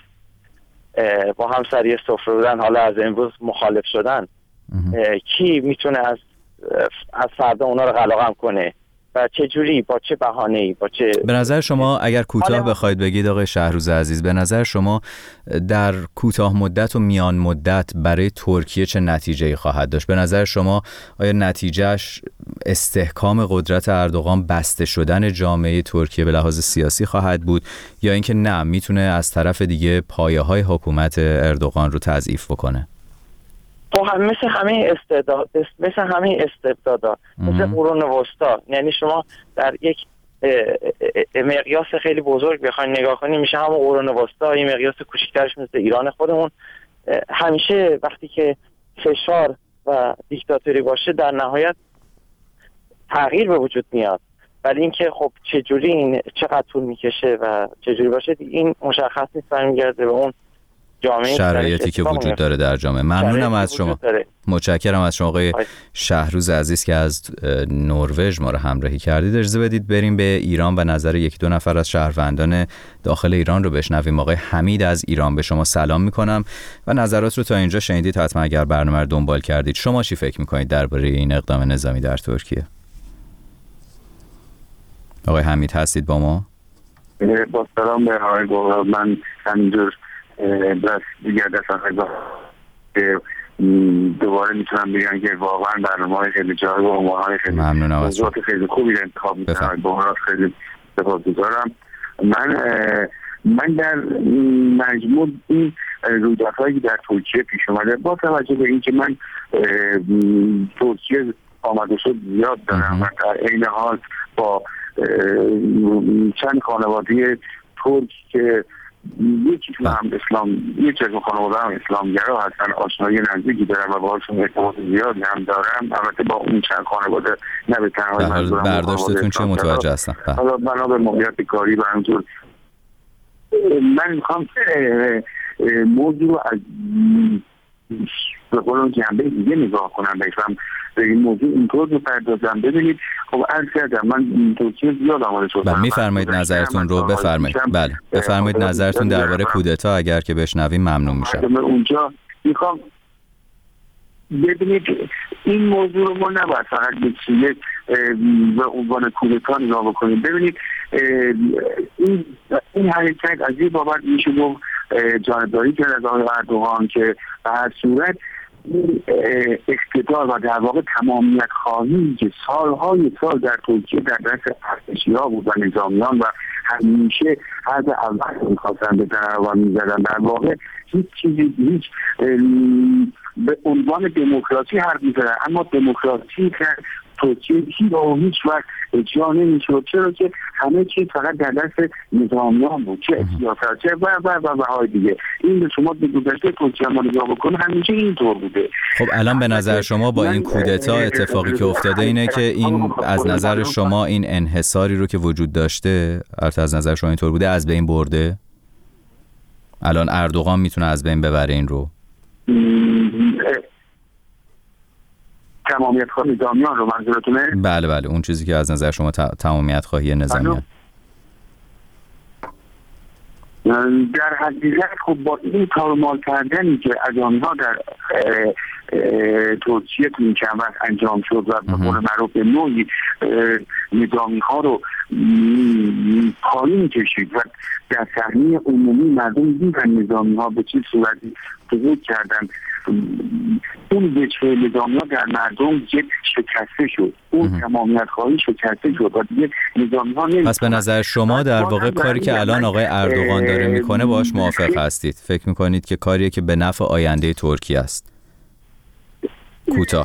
با هم سر سفره بودن حالا از امروز مخالف شدن، کی میتونه از از فردا اونا رو قلقم کنه و چه جوری، با چه بهانه‌ای، با چه؟ به نظر شما اگر کوتاه بخواید بگید آقای شهروز عزیز، به نظر شما در کوتاه مدت و میان مدت برای ترکیه چه نتیجه‌ای خواهد داشت؟ به نظر شما آیا نتیجهش استحکام قدرت اردوغان، بسته شدن جامعه ترکیه به لحاظ سیاسی خواهد بود، یا اینکه نه میتونه از طرف دیگه پایه‌های حکومت اردوغان رو تضعیف بکنه؟ تو هم مثل همه استعداد مثل همه استبدادا مثل قرون وسطا، یعنی شما در یک مقیاس خیلی بزرگ بخواید نگاه کنید میشه همون قرون وسطا، این مقیاس کوچیک‌ترش مثل ایران خودمون. همیشه وقتی که فشار و دیکتاتوری باشه در نهایت تغییر به وجود میاد، ولی اینکه خب چه جوری این چقدر طول میکشه و چه جوری باشه این مشخص نیست، برمیگرده به اون شرایطی که وجود داره در جامعه. ممنونم از شما، متشکرم از شما آقای شهروز عزیز که از نروژ ما رو همراهی کردید. اجازه بدید بریم به ایران و نظر یکی دو نفر از شهروندان داخل ایران رو بشنویم. آقای حمید از ایران، به شما سلام میکنم و نظرات رو تا اینجا شنیدید، حتما اگر برنامه رو دنبال کردید. شما چی فکر میکنید درباره این اقدام نظامی در ترکیه؟ آقای حمید هستید با ما؟ با سلام به آقای گوهر، من همینجور بس دیگر دفعه که دوباره میتونم بگم که واقعا برنامه‌های خیلی جالب و عنوان‌های خیلی موضوعات خیلی خوبی رو انتخاب می‌کنم. واقعا خیلی سپاسگزارم. من من در مجموع این رویدادهایی که در ترکیه پیش اومده، با توجه به اینکه من ترکیه آمده شد زیاد دارم و در عین حال با چند خانواده ترک که یکیشون هم اسلام، یکی از خانواده هم اسلامگرا هستن، آشنایی نزدیکی دارم و باهاشون ارتباط زیادی هم دارم. البته با اون چند خانواده نه به تنهایی منظورم برداشتتون چه متوجه هستم. حالا بنا به موقعیت کاری و همینطور من میخوام موضوع رو از به قول جنبه دیگه نگاه کنم، بفهم به این موضوع اینطور بپردازم. ببینید خب عرض کردم من ترکیه زیاد آماده شدم. بله میفرمایید نظرتون رو بفرمایید. بله بفرمایید نظرتون درباره کودتا اگر که بشنویم ممنون میشم. اونجا میخوام ببینید این موضوع رو ما نباید فقط به چیه به عنوان کودتا نگاه بکنیم. ببینید این این حرکت از این بابت میشه گفت جانبداری کرد از آقای اردوغان که به هر صورت اقتدار و در واقع تمامیت خواهی که سالهای سال در ترکیه در دست ارتشی‌ها بود و نظامیان و همیشه حد اول می‌خواستن بزنن و می‌زدن، در واقع هیچ چیزی هیچ به عنوان دموکراسی حرف می‌زدن، اما دموکراسی که ترکیه هیچ و هیچ وقت اجرا نمی‌شد، چرا که همه چیز فقط در دست نظامیان بود، چه سیاست چه و و و و های دیگه. این شما به گذشته ترکیه ما نگاه بکنه همیشه اینطور بوده. خب الان به نظر شما با این کودتا اتفاقی که افتاده اینه که این از نظر شما این انحصاری رو که وجود داشته، البته از نظر شما اینطور بوده، از بین برده؟ الان اردوغان میتونه از بین ببره این رو؟ تمامیت خواهی نظامیان رو منظورتونه؟ بله بله اون چیزی که از نظر شما تمامیت خواهی نظامیان. در حقیقت خب با این تارمال کردنی که از آنها در ترکیه تو این چند وقت انجام شد و به قول معروف به نوعی نظامی ها رو پایین کشید و در صحنه عمومی مردم دیدن نظامی ها به چه صورتی ظهور کردن، اون وجه نظامی ها در مردم یک شکسته شد، اون تمامیت خواهی شکسته شد و دیگه نظامی ها نمی‌تونن. پس به نظر شما در واقع کاری که الان آقای اردوغان داره میکنه باهاش موافق هستید؟ فکر میکنید که کاریه که به نفع آینده ترکیه است؟ کوتاه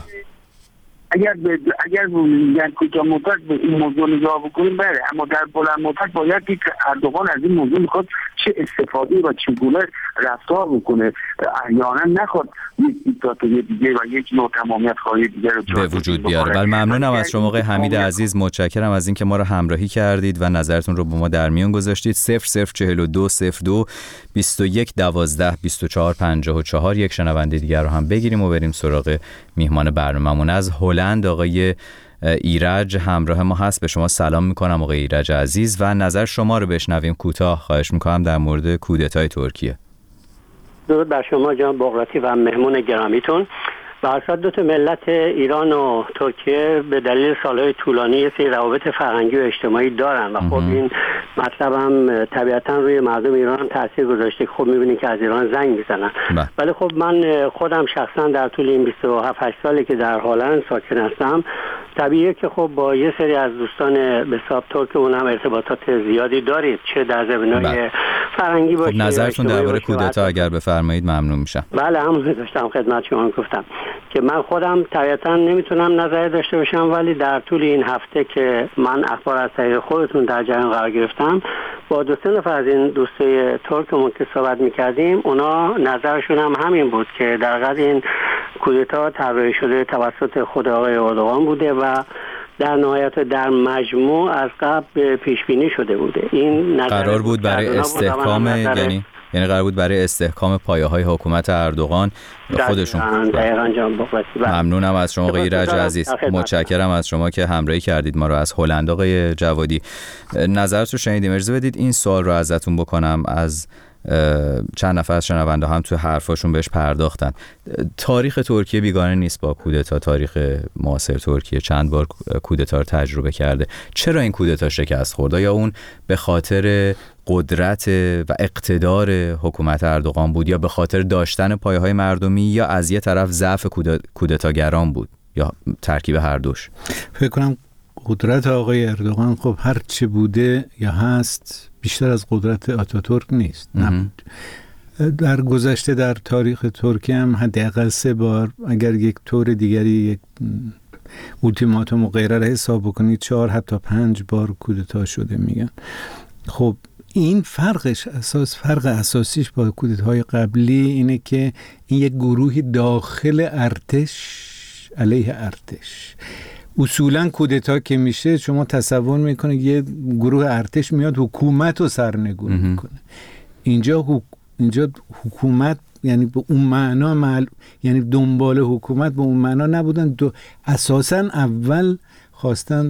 اگر به اگر در کوتاه مدت به این موضوع نگاه بکنیم بله، اما در بلند مدت باید دید که اردوغان از این موضوع میخواد چه استفاده و چگونه رفتار بکنه، احیانا نخواد یک دیکتاتوری دیگه و یک نوع تمامیت خواهی دیگه رو به وجود بیاره. بله ممنونم از شما آقای حمید عزیز، متشکرم از اینکه ما رو همراهی کردید و نظرتون رو با ما در میون گذاشتید. صفر صفر چهل و دو صفر دو بیست و یک دوازده بیست و چهار پنجاه و چهار. یک شنونده دیگر رو هم بگیریم و بریم سراغ میهمان برنامه‌مون. از هلند آقای ایرج همراه ما هست. به شما سلام میکنم آقای ایرج عزیز و نظر شما رو بشنویم کوتاه خواهش میکنم در مورد کودتای ترکیه. درود بر شما جناب بغراتی و مهمون گرامیتون. به هر صورت دو تا ملت ایران و ترکیه به دلیل سالهای طولانی یه سری روابط فرهنگی و اجتماعی دارن و خب این مطلب هم طبیعتا روی مردم ایران هم تاثیر گذاشته که خب میبینید که از ایران زنگ میزنن. ولی خب من خودم شخصا در طول این بیست و هفت هشت سالی که در هلند ساکن هستم طبیعیه که خب با یه سری از دوستان به حساب ترکمون هم ارتباطات زیادی دارید، چه در زمینه‌های فرهنگی باشه. خب نظرتون درباره کودتا اگر بفرمایید ممنون میشم. بله هم داشتم خدمت شما گفتم که من خودم طبیعتا نمیتونم نظری داشته باشم، ولی در طول این هفته که من اخبار از طریق خودتون در جریان قرار گرفتم با دو سه نفر از این دوستای ترکمون که صحبت میکردیم اونا نظرشون هم همین بود که در حقیقت این کودتا طراحی شده توسط خود آقای اردوغان بوده و در نهایت در مجموع از قبل پیش بینی شده بوده. این قرار بود برای استحکام یعنی یعنی قرار بود برای استحکام پایه‌های حکومت اردوغان خودشون. دقیقاً جان بغراتی. ممنونم از شما آقای ایرج عزیز، متشکرم از شما که همراهی کردید ما رو. از هلند آقای جوادی نظرت رو شنیدیم. اجازه بدید این سوال رو ازتون بکنم، از چند نفر از شنونده هم تو حرفاشون بهش پرداختن. تاریخ ترکیه بیگانه نیست با کودتا. تاریخ معاصر ترکیه چند بار کودتا رو تجربه کرده. چرا این کودتا شکست خورد؟ یا اون به خاطر قدرت و اقتدار حکومت اردوغان بود، یا به خاطر داشتن پایه‌های مردمی، یا از یه طرف ضعف کودتاگران بود، یا ترکیب هر دوش؟ فکر کنم قدرت آقای اردوغان خب هر چه بوده یا هست بیشتر از قدرت آتاتورک نیست. نبود. در گذشته در تاریخ ترکیه هم حداقل سه بار اگر یک طور دیگری یک اولتیماتوم و غیره را حساب بکنید چهار حتی پنج بار کودتا شده میگن. خب این فرقش اساس فرق اساسیش با کودتاهای قبلی اینه که این یک گروهی داخل ارتش علیه ارتش. اصولا کودتا که میشه شما تصور میکنید یه گروه ارتش میاد حکومت رو سرنگون میکنه. اینجا حک... اینجا حکومت یعنی به اون معنا معل... یعنی دنبال حکومت به اون معنا نبودن. دو... اساسا اول خواستن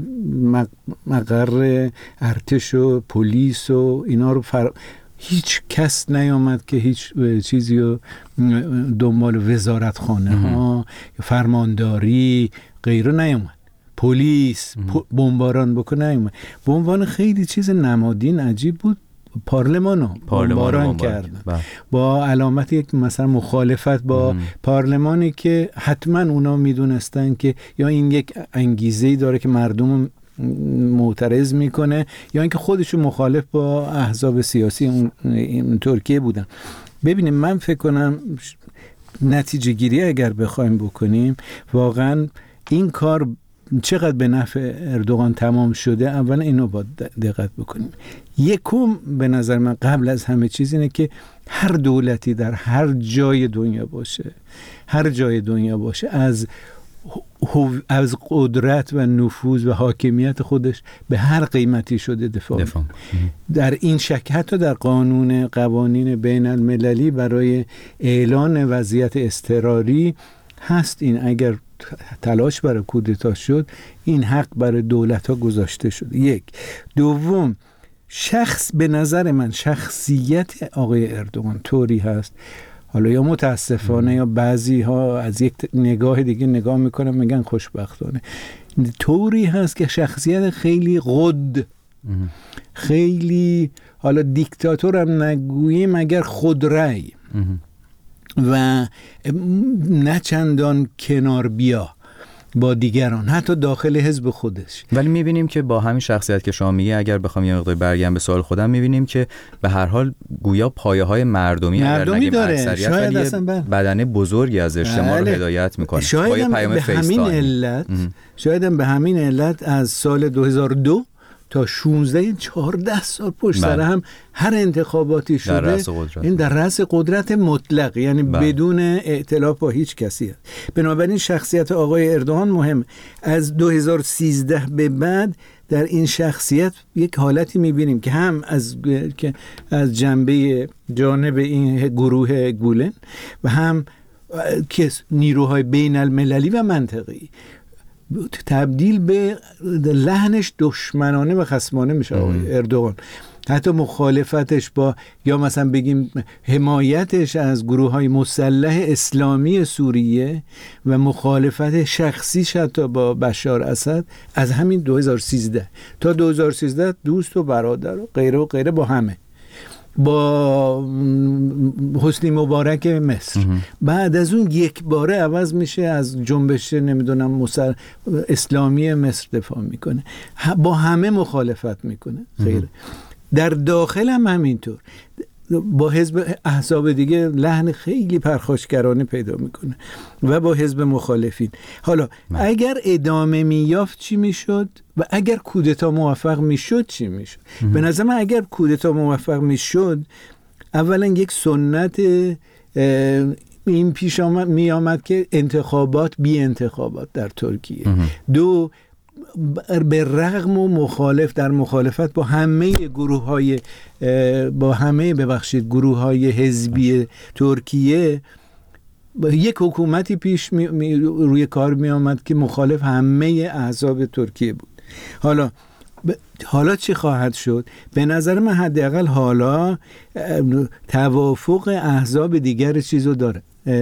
مقر ارتش و پلیس و اینا رو فر... هیچ کس نیامد که هیچ چیزی رو دنبال وزارتخانه ها فرمانداری غیره نیامد. پلیس بمباران بکنه نیامد. به عنوان خیلی چیز نمادین عجیب بود پارلمانو بمباران کردن با علامت یک مثلا مخالفت با مم. پارلمانی که حتما اونا میدونستن که یا این یک انگیزه‌ای داره که مردم معترض میکنه یا اینکه خودشون مخالف با احزاب سیاسی اون, اون ترکیه بودن. ببینیم من فکر کنم نتیجه گیری اگر بخوایم بکنیم واقعا این کار چقدر به نفع اردوغان تمام شده، اولا اینو باید دقت بکنیم. یکم به نظر من قبل از همه چیز اینه که هر دولتی در هر جای دنیا باشه هر جای دنیا باشه از از قدرت و نفوذ و حاکمیت خودش به هر قیمتی شده دفاع, دفاع. در این شک حتی در قانون قوانین بین المللی برای اعلان وضعیت اضطراری هست این اگر تلاش برای کودتا شد، این حق برای دولت ها گذاشته شد. یک. دوم، شخص به نظر من شخصیت آقای اردوغان طوری هست، حالا یا متاسفانه ام. یا بعضی ها از یک نگاه دیگه نگاه میکنن میگن خوشبختانه، طوری هست که شخصیت خیلی قد، خیلی حالا دیکتاتور هم نگوییم اگر خودرأی و نه چندان کنار بیا با دیگران، حتی داخل حزب خودش. ولی میبینیم که با همین شخصیت که شما میگی، اگر بخوام یه مقدار برگردم به سوال خودم، میبینیم که به هر حال گویا پایه های مردمی, مردمی داره، شاید اصلا بدنه بزرگی از اجتماع رو هدایت میکنه. شاید به همین علت شاید به همین علت از سال دو هزار و دو تا شانزده چهارده سال پشت سر هم هر انتخاباتی شده در این در رأس قدرت مطلق، یعنی بله. بدون ائتلاف با هیچ کسی هست. بنابراین شخصیت آقای اردوغان مهم. از دو هزار و سیزده به بعد در این شخصیت یک حالتی میبینیم که هم از که از جنبه جانب این گروه گولن و هم که نیروهای بین المللی و منطقی تبدیل به لحنش دشمنانه و خصمانه میشه آقای اردوغان. حتی مخالفتش با یا مثلا بگیم حمایتش از گروه های مسلح اسلامی سوریه و مخالفت شخصیش حتی با بشار اسد از همین دو هزار و سیزده تا دو هزار و سیزده دوست و برادر و غیره و غیره با همه، با حسنی مبارک مصر اه. بعد از اون یک باره عوض میشه، از جنبش نمیدونم مصر... اسلامی مصر دفاع میکنه، با همه مخالفت میکنه خیره. در داخل هم همینطور با حزب احزاب دیگه لحن خیلی پرخاشگرانه پیدا میکنه و با حزب مخالفین. حالا من. اگر ادامه میافت چی میشد و اگر کودتا موفق میشد چی میشد؟ به نظر من اگر کودتا موفق میشد، اولا یک سنت این پیش آمد می آمد که انتخابات بی انتخابات در ترکیه. دو، به رغم و مخالف در مخالفت با همه گروه های با همه ببخشید گروه های حزبی ترکیه یک حکومتی پیش می، می، روی کار می آمد که مخالف همه احزاب ترکیه بود. حالا حالا چی خواهد شد؟ به نظر من حداقل حالا توافق احزاب دیگر چیزو داره،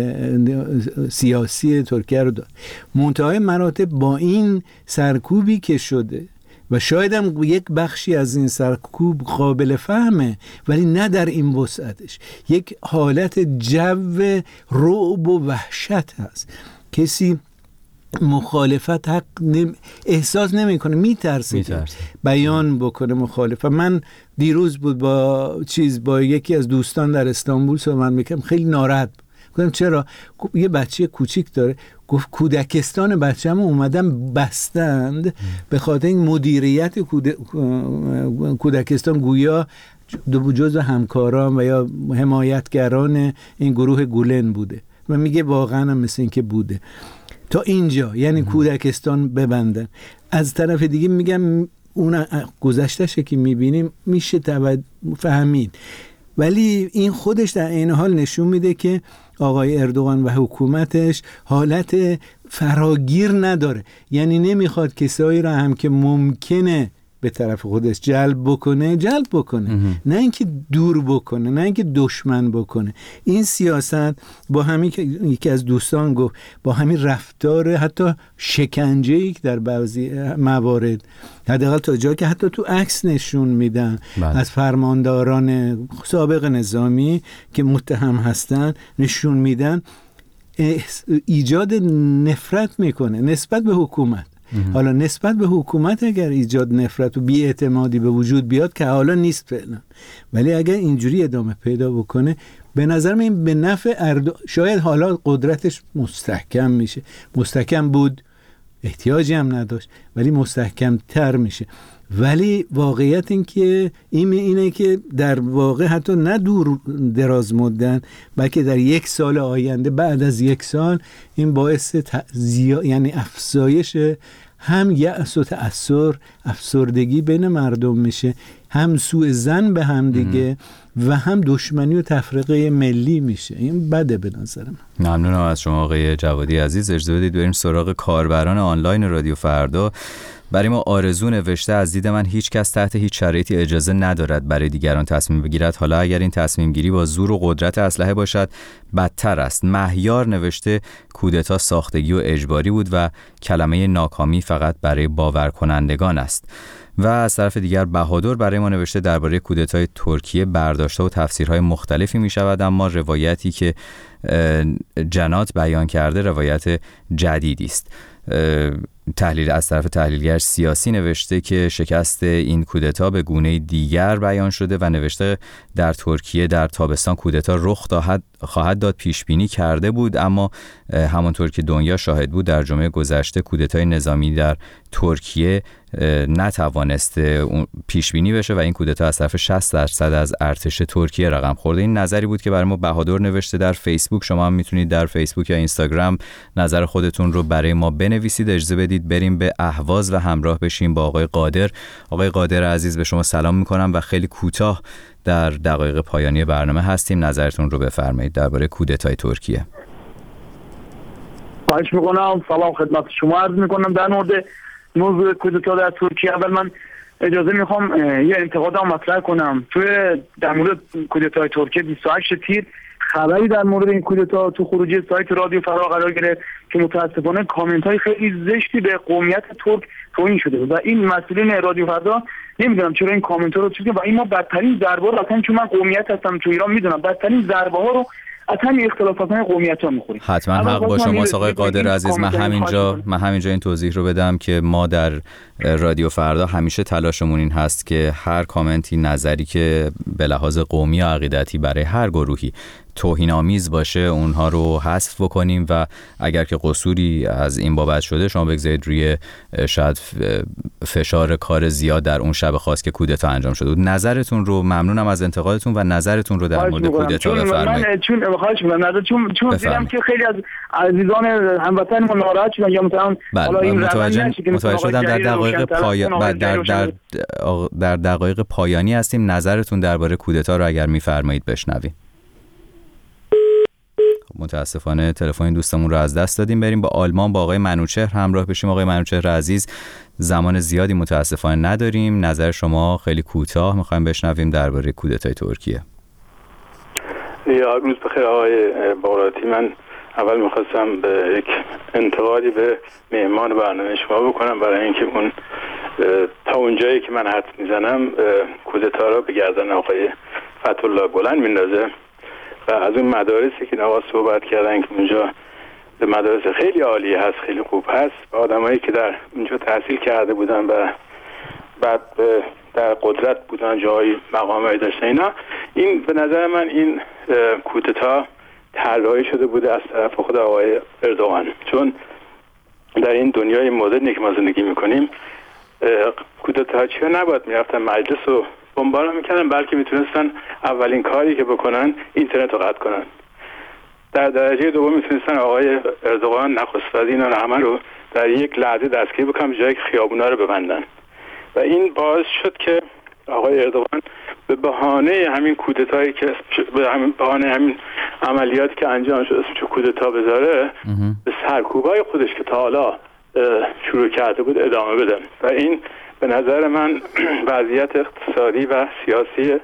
سیاسی ترکیه رو داره. منتهای مراتب با این سرکوبی که شده و شاید هم یک بخشی از این سرکوب قابل فهمه ولی نه در این وسعتش، یک حالت جو رعب و وحشت هست. کسی مخالفت حق نم... احساس نمیکنه، میترسه بیان بکنه مخالفت. من دیروز بود با چیز با یکی از دوستان در استانبول صحبت میکردم، خیلی ناراحت گفتم چرا؟ یه بچه کوچیک داره، گفت کودکستان بچه‌مو اومدن بستند به خاطر این مدیریت کودک... کودکستان گویا جزو همکاران و یا حمایتگران این گروه گولن بوده و میگه واقعا هم مثل این که بوده. تا اینجا یعنی کودکستان ببندن. از طرف دیگه میگم اون گذشته‌شه که میبینیم میشه فهمید، ولی این خودش در این حال نشون میده که آقای اردوغان و حکومتش حالت فراگیر نداره، یعنی نمیخواد کسایی را هم که ممکنه به طرف خودش جلب بکنه جلب بکنه اه. نه اینکه دور بکنه، نه اینکه دشمن بکنه. این سیاست با همین که یکی از دوستان گفت با همین رفتار حتی شکنجه‌ای که در بعضی موارد حداقل تا جایی که حتی تو عکس نشون میدن بله. از فرمانداران سابق نظامی که متهم هستن نشون میدن، ایجاد نفرت میکنه نسبت به حکومت. حالا نسبت به حکومت اگر ایجاد نفرت و بی‌اعتمادی به وجود بیاد که حالا نیست فعلا، ولی اگر اینجوری ادامه پیدا بکنه به نظر من این به نفع اردو... شاید حالا قدرتش مستحکم میشه، مستحکم بود احتیاجی هم نداشت ولی مستحکم تر میشه. ولی واقعیت این که این اینه که در واقع حتی نه دور دراز مدت بلکه در یک سال آینده، بعد از یک سال این باعث زیا... یعنی افزایش هم یأس و تأثر، افسردگی بین مردم میشه، هم سوء ظن به هم دیگه و هم دشمنی و تفرقه ملی میشه. این بده به نظر من. ممنونم از شما آقای جوادی عزیز. اجازه بدید بریم سراغ کاربران آنلاین رادیو فردا. برای ما آرزو نوشته از دید من هیچ کس تحت هیچ شرایطی اجازه ندارد برای دیگران تصمیم بگیرد، حالا اگر این تصمیم گیری با زور و قدرت اسلحه باشد بدتر است. مهیار نوشته کودتا ساختگی و اجباری بود و کلمه ناکامی فقط برای باور کنندگان است. و از طرف دیگر بهادر برای ما نوشته درباره کودتای ترکیه برداشت‌ها و تفسیرهای مختلفی می شود، اما روایتی که جنات بیان کرده روایت جدیدی است. تحلیل از طرف تحلیلگر سیاسی نوشته که شکست این کودتا به گونه دیگر بیان شده و نوشته در ترکیه در تابستان کودتا رخ خواهد داد پیش بینی کرده بود، اما همانطور که دنیا شاهد بود در جمعه گذشته کودتای نظامی در ترکیه نتوانسته پیش بینی بشه و این کودتا از طرف شصت درصد از ارتش ترکیه رقم خورده. این نظری بود که برای ما بهادر نوشته در فیسبوک. شما هم میتونید در فیسبوک یا اینستاگرام نظر خودتون رو برای ما بنویسید. اجازه بدید بریم به اهواز و همراه بشیم با آقای قادر. آقای قادر عزیز به شما سلام میکنم و خیلی کوتاه در دقایق پایانی برنامه هستیم، نظرتون رو بفرمایید درباره کودتای ترکیه. خواهش میکنم. سلام خدمت شما عرض میکنم. در مورد موضوع کودتا در ترکیه اول من اجازه میخوام یه انتقادم مطرح کنم. توی در مورد کودتای ترکیه بیست و هشت تیر خبری در مورد این کودتا تو خروجی سایت رادیو فردا قرار گرفت که متاسفانه کامنت های خیلی زشتی به قومیت ترک توهین شده و این مسئولین رادیو فردا نمیدونم چرا این کامنت ها رو چیزی و این ما بدترین ضربه رو اصلا چون من قومیت هستم تو ایران میدونم بدترین ضربه ها رو از همین اختلافات های قومیت ها میخوریم. حتما حق با شماست آقای قادر عزیز. من همینجا من همینجا این توضیح رو بدم که ما در رادیو فردا همیشه تلاشمون این هست که هر کامنتی، نظری که به لحاظ قومی و عقیدتی برای هر گروهی توهین‌آمیز باشه اونها رو حذف بکنیم و اگر که قصوری از این بابت شده شما بگذارید روی شاید فشار کار زیاد در اون شب خاص که کودتا انجام شده بود. نظرتون رو ممنونم از انتقادتون و نظرتون رو در مورد کودتا بفرمایید. من چون خواهش می‌کنم نظر چون چون دیدم که خیلی از عزیزان هموطن ما ناراحت شدن یا مثلا حالا این متوجه متوجه شدم در دقایق پایان در در در دقایق پایانی هستیم. نظرتون درباره کودتا رو اگر می‌فرمایید بشنویم. متاسفانه تلفن دوستمون رو از دست دادیم. بریم با آلمان با آقای منوچهر همراه بشیم. آقای منوچهر عزیز زمان زیادی متاسفانه نداریم، نظر شما خیلی کوتاه میخوایم بشنویم درباره کودتای ترکیه. یا روز بخیر آقای باقراتی. من اول میخواستم به یک انتقادی به مهمان برنامه شما بکنم برای اینکه اون تا اونجایی که من حد میزنم کودتا رو به گردن آقای فتح‌الله گلن میندازه و از اون مدارسی که نواز صحبت کردن که اونجا به مدارس خیلی عالی هست، خیلی خوب هست و آدمایی که در اونجا تحصیل کرده بودن و بعد در قدرت بودن، جایی مقامایی داشتن، اینا این به نظر من این کودتا طراحی شده بوده از طرف خود آقای اردوغان، چون در این دنیای مدرنی که ما زندگی میکنیم کودتاچی‌ها نباید میرفتن مجلس و بمباران میکردن، بلکه میتونستن اولین کاری که بکنن اینترنت رو قطع کنن. در درجه دوم میتونستن آقای اردوغان نخست وزیر اینا همه رو در یک لحظه دستگیر بکنن به جای که خیابونا رو ببندن و این باعث شد که آقای اردوغان به بهانه همین کودتایی که به همین بهانه همین عملیاتی که انجام شد اسمش کودتا بذاره به سرکوبای خودش که تا حالا شروع کرده بود ادامه بده و این به نظر من وضعیت اقتصادی و سیاسی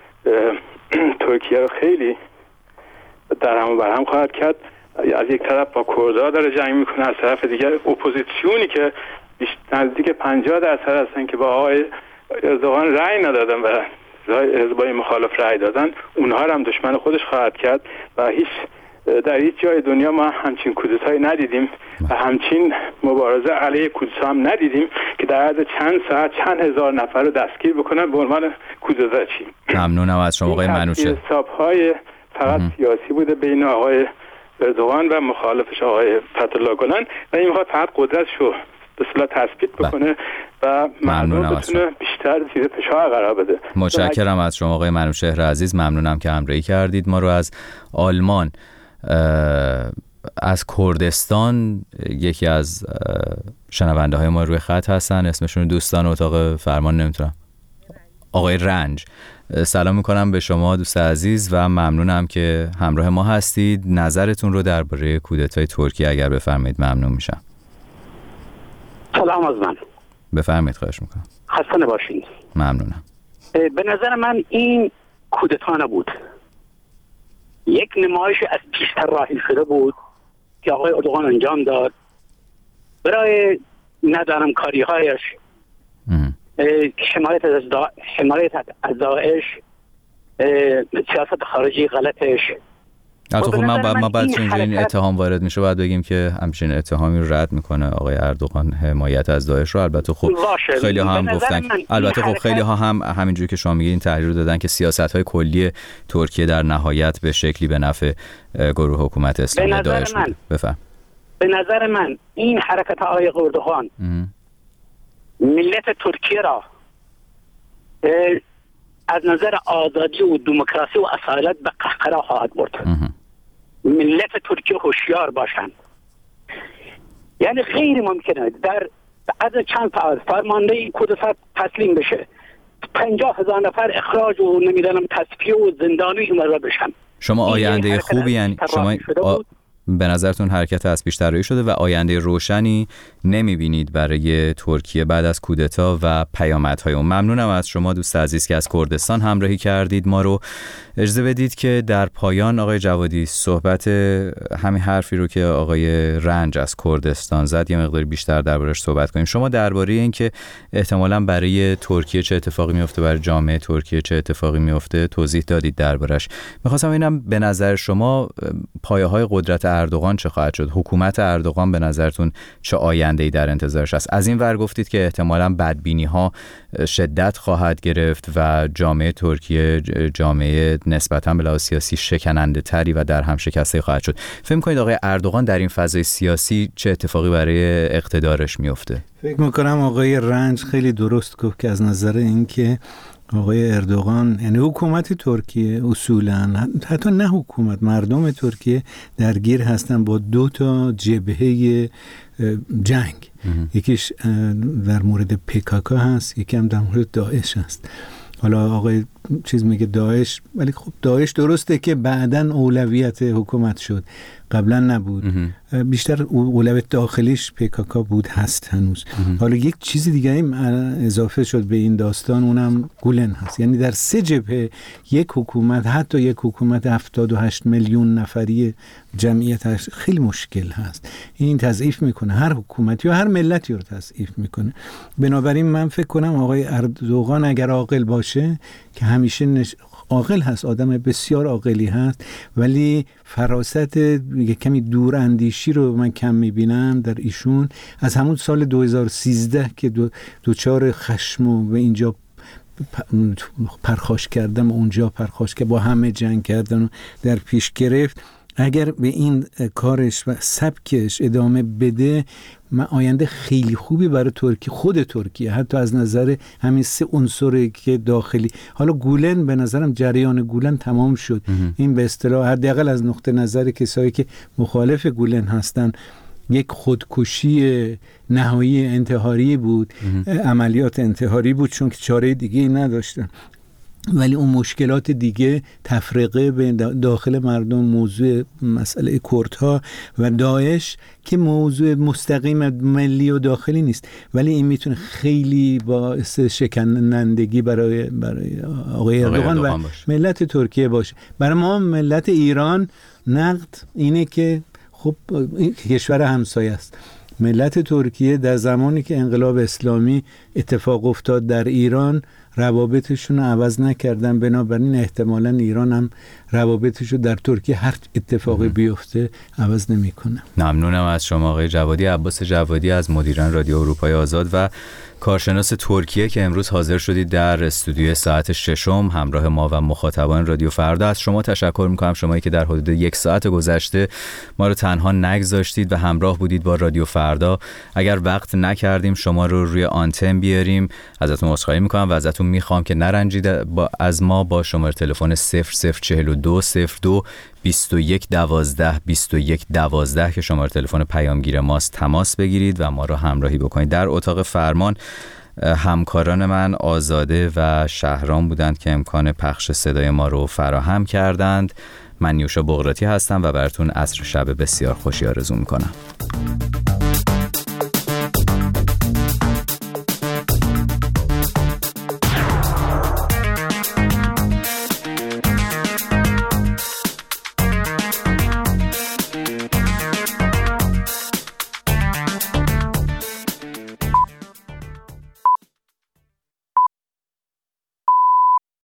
ترکیه رو خیلی در هم و بر هم خواهد کرد. از یک طرف با کردها داره جنگ میکنه، از طرف دیگر اپوزیسیونی که نزدیک پنجاه درصد هستن که با آقای اردوغان رأی ندادن و حزبای مخالف رأی دادن، اونها هم دشمن خودش خواهد کرد و هیچ در هیچ جای دنیا ما همچین کودتایی ندیدیم و همچین مبارزه علیه کودتا هم ندیدیم که در عرض چند ساعت چند هزار نفر رو دستگیر بکنن به عنوان کودتاچی. ممنونم از شما آقای منوچهر. حساب‌های فقط سیاسی بوده بین آقای اردوغان و مخالفش آقای فتح‌الله گلن و این میخواد فقط قدرتش رو به اصطلاح تثبیت بکنه و مردم بتونه بیشتر زیر فشار قرار بده. متشکرم از شما آقای منوچهر عزیز. ممنونم که همراهی کردید. ما رو از آلمان از کردستان یکی از شنونده های ما روی خط هستن، اسمشون دوستان اتاق فرمان نمیتونم، آقای رنج. سلام میکنم به شما دوست عزیز و ممنونم که همراه ما هستید. نظرتون رو درباره کودتای ترکیه اگر بفرمایید ممنون میشم. سلام از من. بفرمایید، خواهش میکنم. خسته نباشید. ممنونم. به نظر من این کودتا نبود، یک نمایش از پیشتر راهی شده بود که آقای اردوغان انجام داد برای ندانم کاری هایش، حمایت از دا... حمایت از داعش، سیاست خارجی غلطش. البته خب ما ما بعد چون این اتهام وارد میشه باید بگیم که همچین اتهامی رو رد میکنه آقای اردوغان حمایت از داعش رو. البته خب خیلی ها هم گفتن، البته خب خیلی ها هم همینجوری که شما میگید این تحلیل رو دادن که سیاست‌های کلی ترکیه در نهایت به شکلی به نفع گروه حکومت اسلامی داعش بود. بفهم. به نظر من این حرکت آقای اردوغان ملت ترکیه را از نظر آزادی و دموکراسی و اصالت به قهقرا خواهد برد. ملت ترکیه هوشیار باشند. یعنی غیر ممکنه در از چند سال فرمانده کودتا تسلیم بشه، پنجاه هزار نفر اخراج و نمیدانم تصفیه و زندانی اینا بشن. شما آینده خوبی یعنی شما آ... به نظرتون حرکت از پیش طراحی شده و آینده روشنی نمیبینید برای ترکیه بعد از کودتا و پیامدهای اون. ممنونم از شما دوست عزیز که از کردستان همراهی کردید ما رو. اجازه بدید که در پایان آقای جوادی صحبت همین حرفی رو که آقای رنج از کردستان زد یه مقداری بیشتر دربارش صحبت کنیم. شما درباره این که احتمالاً برای ترکیه چه اتفاقی میفته، برای جامعه ترکیه چه اتفاقی میفته توضیح دادید دربارش. می‌خواستم ببینم به نظر شما پایه‌های قدرت اردوغان چه خواهد شد؟ حکومت اردوغان به نظرتون چه آینده‌ای در انتظارش است؟ از این ور گفتید که احتمالاً بدبینی‌ها شدت خواهد گرفت و جامعه ترکیه جامعه نسبتاً به لحاظ سیاسی شکننده تری و در هم شکسته خواهد شد. فکر می‌کنید آقای اردوغان در این فضای سیاسی چه اتفاقی برای اقتدارش میفته؟ فکر می‌کنم آقای رنج خیلی درست گفت که از نظر اینکه آقای اردوغان یعنی حکومت ترکیه اصولاً حتی نه حکومت مردم ترکیه درگیر هستن با دو تا جبهه جنگ. یکیش در مورد پیکاکا هست، یکی هم در مورد داعش هست. حالا آقای چیز میگه داعش، ولی خب داعش درسته که بعداً اولویت حکومت شد، قبلا نبود. بیشتر اولویت داخلیش پیکاکا بود، هست هنوز. حالا یک چیز دیگه اضافه شد به این داستان، اونم گولن هست. یعنی در سه جبهه یک حکومت، حتی یک حکومت هفتاد و هشت میلیون نفری جمعیتش خیلی مشکل هست. این تضعیف میکنه هر حکومتی و هر ملتی رو تضعیف میکنه. بنابراین من فکر کنم آقای اردوغان اگر عاقل باشه که همیشه نش... عاقل هست، آدم بسیار عاقلی هست، ولی فراست یک کمی دور اندیشی رو من کم میبینم در ایشون. از همون سال دو هزار و سیزده که دو دوچار خشم و به اینجا پرخاش کردم و اونجا پرخاش که با همه جنگ کردن و در پیش گرفت، اگر به این کارش و سبکش ادامه بده من آینده خیلی خوبی برای ترکیه، خود ترکیه، حتی از نظر همین سه عنصری که داخلی. حالا گولن به نظرم جریان گولن تمام شد. این به اصطلاح حداقل از نقطه نظر کسایی که مخالف گولن هستن یک خودکشی نهایی انتحاری بود، عملیات انتحاری بود، چون که چاره دیگه نداشتن. ولی اون مشکلات دیگه، تفرقه بین داخل مردم، موضوع مسئله کردها و داعش که موضوع مستقیم ملی و داخلی نیست، ولی این میتونه خیلی باعث شکنندگی برای برای آقای اردوغان و ملت ترکیه باشه. برای ما ملت ایران نقد اینه که خب این کشور همسایه است. ملت ترکیه در زمانی که انقلاب اسلامی اتفاق افتاد در ایران روابطشون رو عوض نکردن، بنابراین احتمالاً ایران هم روابطش رو در ترکیه هر اتفاقی بیفته عوض نمیکنه. ممنونم از شما آقای جوادی. عباس جوادی از مدیران رادیو اروپای آزاد و کارشناس ترکیه که امروز حاضر شدید در استودیو ساعت ششم همراه ما و مخاطبان رادیو فردا. از شما تشکر میکنم، شمایی که در حدود یک ساعت گذشته ما رو تنها نگذاشتید و همراه بودید با رادیو فردا. اگر وقت نکردیم شما رو روی آنتن بیاریم ازتون عذرخواهی میکنم و ازتون میخوام که نرنجید با از ما با شماره تلفن صفر صفر چهل و دو صفر دو بیست و یک دوازده بیست و یک دوازده که شماره تلفن پیامگیر ماست تماس بگیرید و ما رو همراهی بکنید. در اتاق فرمان همکاران من آزاده و شهرام بودند که امکان پخش صدای ما رو فراهم کردند. من نیوشا بغراتی هستم و براتون عصر شب بسیار خوشی آرزو میکنم.